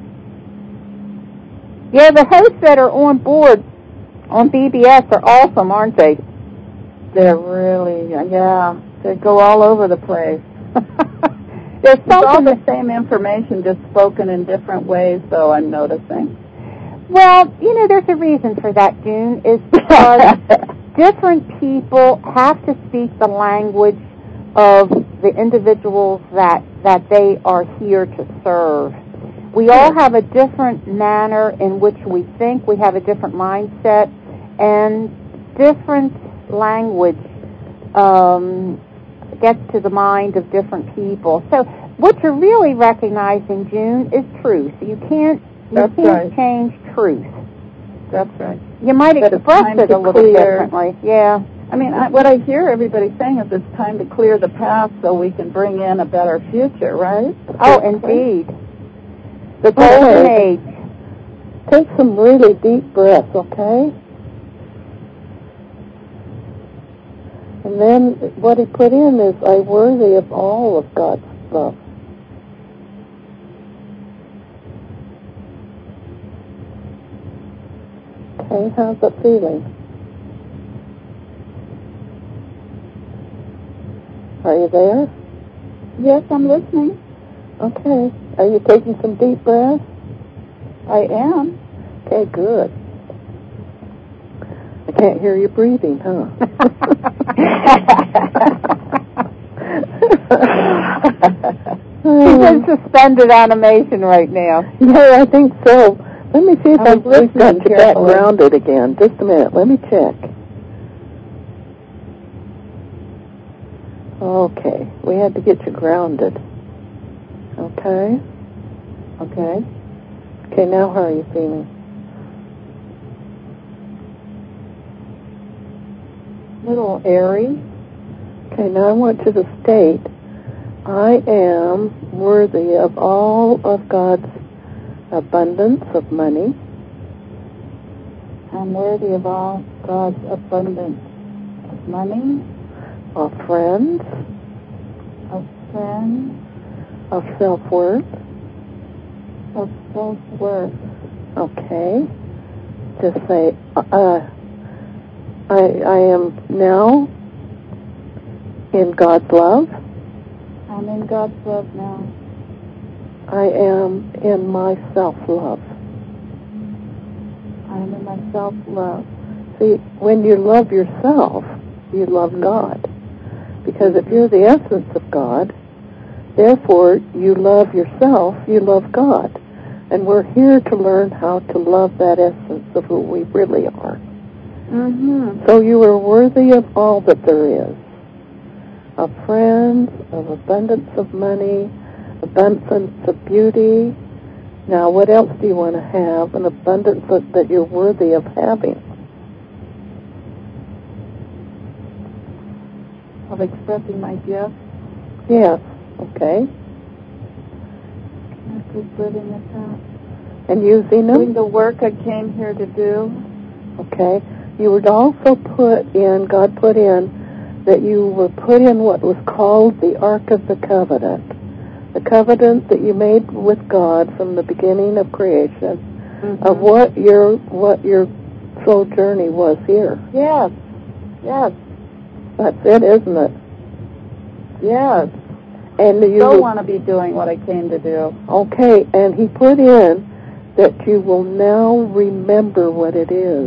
Yeah, the hosts that are on board on BBS are awesome, aren't they? They're really, yeah. They go all over the place. There's all the same information, just spoken in different ways, though, I'm noticing. Well, you know, there's a reason for that, June, is because different people have to speak the language of the individuals that they are here to serve. We all have a different manner in which we think. We have a different mindset, and different language gets to the mind of different people. So what you're really recognizing, June, is truth. You can't change truth. That's right. You might express it a little differently. Yeah. I mean, what I hear everybody saying is it's time to clear the path so we can bring in a better future, right? Oh, indeed. The golden age. Take some really deep breaths, okay? And then what he put in is, I'm worthy of all of God's love. Okay, how's it feeling? Are you there? Yes, I'm listening. Okay. Are you taking some deep breaths? I am. Okay, good. I can't hear you breathing, huh? She's in suspended animation right now. Yeah, I think so. Let me see if we've got you back carefully. grounded again. Just a minute. Let me check. Okay. We had to get you grounded. Okay. Okay. Okay, now how are you feeling? Little airy. Okay, now I want you to state, I am worthy of all of God's abundance of money. I'm worthy of all God's abundance of money, Of friends, of friends, of self-worth. of self-worth. Okay. Just say, I am now in God's love. I'm in God's love now. I am in my self-love. I'm in my self-love. See, when you love yourself, you love God. Because if you're the essence of God, therefore you love yourself, you love God. And we're here to learn how to love that essence of who we really are. Mm-hmm. So you are worthy of all that there is. Of friends, of abundance of money, abundance of beauty. Now, what else do you want to have? An abundance that you're worthy of having. Of expressing my gifts. Yes, okay. Just living this out. And using them? Doing the work I came here to do. Okay. You would also God put in, that you were put in what was called the Ark of the Covenant. The covenant that you made with God from the beginning of creation, of what your soul journey was here. Yes. Yes. That's it, isn't it? Yes. And you still want to be doing what I came to do. Okay, and he put in that you will now remember what it is.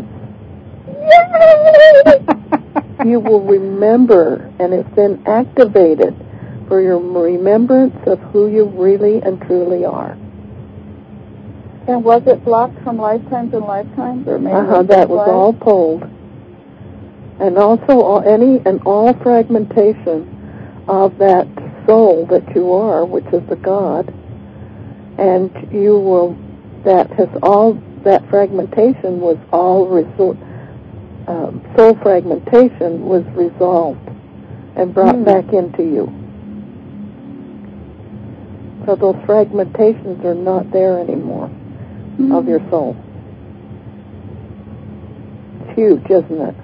You will remember, and it's been activated for your remembrance of who you really and truly are. And was it blocked from lifetimes and lifetimes, or maybe that was all pulled. And also all fragmentation of that soul that you are, which is the God, and that fragmentation was all soul fragmentation was resolved and brought back into you. So those fragmentations are not there anymore of your soul. It's huge, isn't it?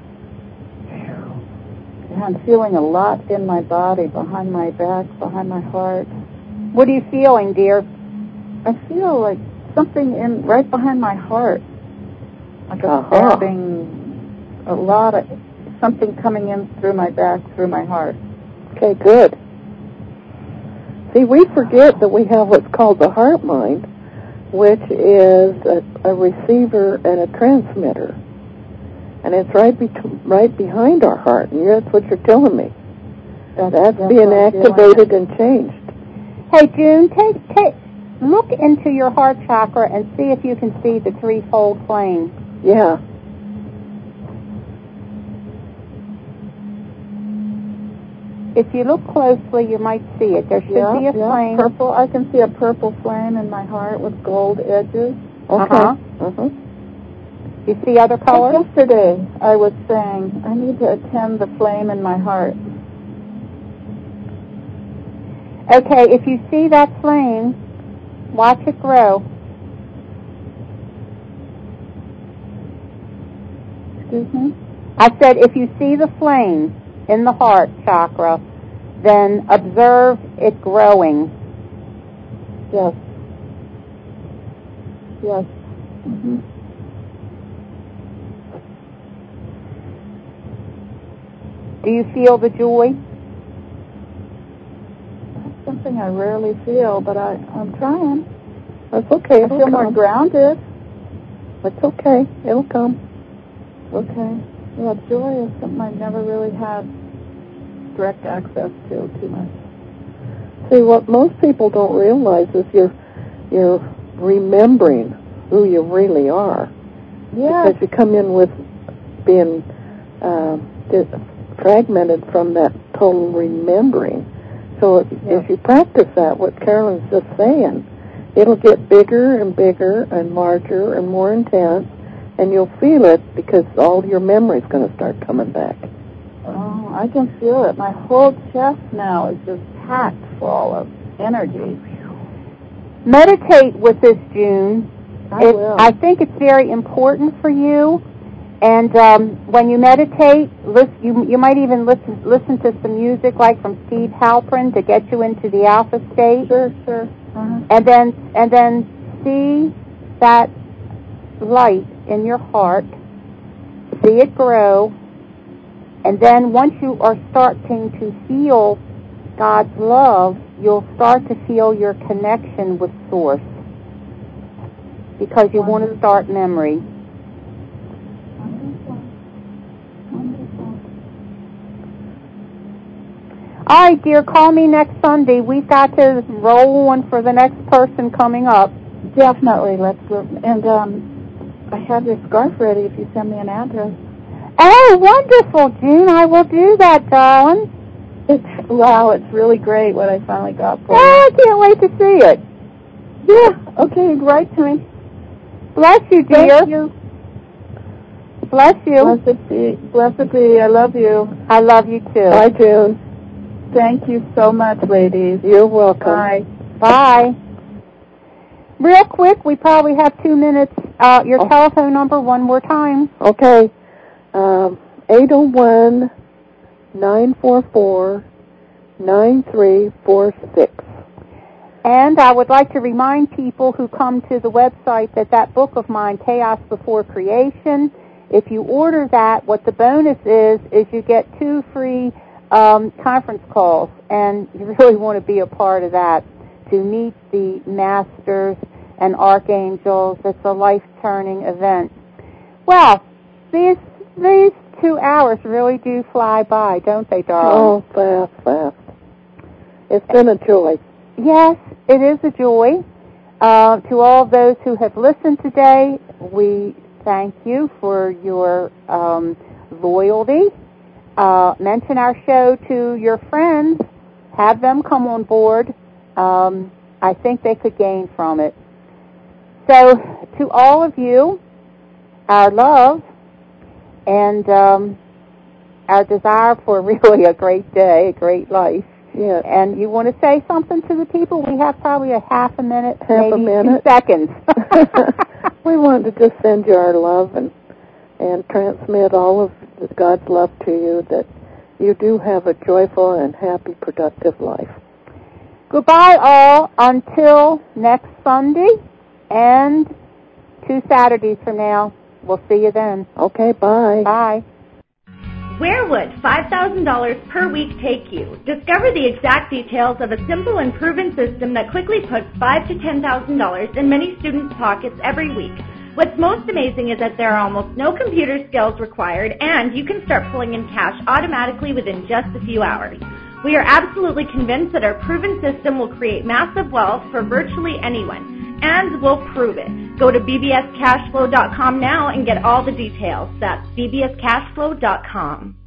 I'm feeling a lot in my body, behind my back, behind my heart. What are you feeling, dear? I feel like something right behind my heart. Like a stabbing, a lot of something coming in through my back, through my heart. Okay, good. See, we forget that we have what's called the heart mind, which is a receiver and a transmitter. And it's right behind our heart, and that's what you're telling me. That's being activated and changed. Hey, June, look into your heart chakra and see if you can see the threefold flame. Yeah. If you look closely, you might see it. There should be a flame. Purple. I can see a purple flame in my heart with gold edges. Okay. You see other colors? Yesterday, I was saying, I need to attend the flame in my heart. Okay, if you see that flame, watch it grow. Excuse me? I said if you see the flame in the heart chakra, then observe it growing. Yes. Yes. Mm-hmm. Do you feel the joy? That's something I rarely feel, but I'm trying. That's okay. I feel more grounded. That's okay. It'll come. Okay. Yeah, joy is something I've never really had direct access to too much. See, what most people don't realize is you're remembering who you really are. Yeah. Because you come in with being fragmented from that total remembering. So if you practice that, what Carolyn's just saying, it'll get bigger and bigger and larger and more intense, and you'll feel it because all your memory's going to start coming back. Oh, I can feel it. My whole chest now is just packed full of energy. Meditate with this, June. I will. I think it's very important for you. And when you meditate, you might even listen to some music like from Steve Halpern to get you into the alpha state. Sure. Uh-huh. And then see that light in your heart, see it grow, and then once you are starting to feel God's love, you'll start to feel your connection with Source because you want to start memory. All right, dear, call me next Sunday. We've got to roll on for the next person coming up. Definitely, let's go. And I have your scarf ready if you send me an address. Oh, wonderful, June. I will do that, darling. Wow, it's really great what I finally got for you. Oh, I can't wait to see it. Yeah, okay, write to me. Bless you, dear. Thank you. Bless you. Blessed be. I love you. I love you, too. Bye, June. Thank you so much, ladies. You're welcome. Bye. Bye. Real quick, we probably have 2 minutes. Your telephone number one more time. Okay. 801-944-9346. And I would like to remind people who come to the website that book of mine, Chaos Before Creation, if you order that, what the bonus is you get 2 free conference calls, and you really want to be a part of that, to meet the masters and archangels. It's a life-turning event. Well, these 2 hours really do fly by, don't they, darling? Oh, fast. It's been a joy. Yes, it is a joy. To all those who have listened today, we thank you for your loyalty. Mention our show to your friends. Have them come on board. I think they could gain from it. So, to all of you, our love and our desire for really a great day, a great life. Yes. And you want to say something to the people? We have probably a half a minute, maybe 2 seconds. We want to just send you our love and transmit all of God's love to you, that you do have a joyful and happy, productive life. Goodbye, all, until next Sunday and 2 Saturdays from now. We'll see you then. Okay, bye. Bye. Where would $5,000 per week take you? Discover the exact details of a simple and proven system that quickly puts $5,000 to $10,000 in many students' pockets every week. What's most amazing is that there are almost no computer skills required, and you can start pulling in cash automatically within just a few hours. We are absolutely convinced that our proven system will create massive wealth for virtually anyone, and we'll prove it. Go to bbscashflow.com now and get all the details. That's bbscashflow.com.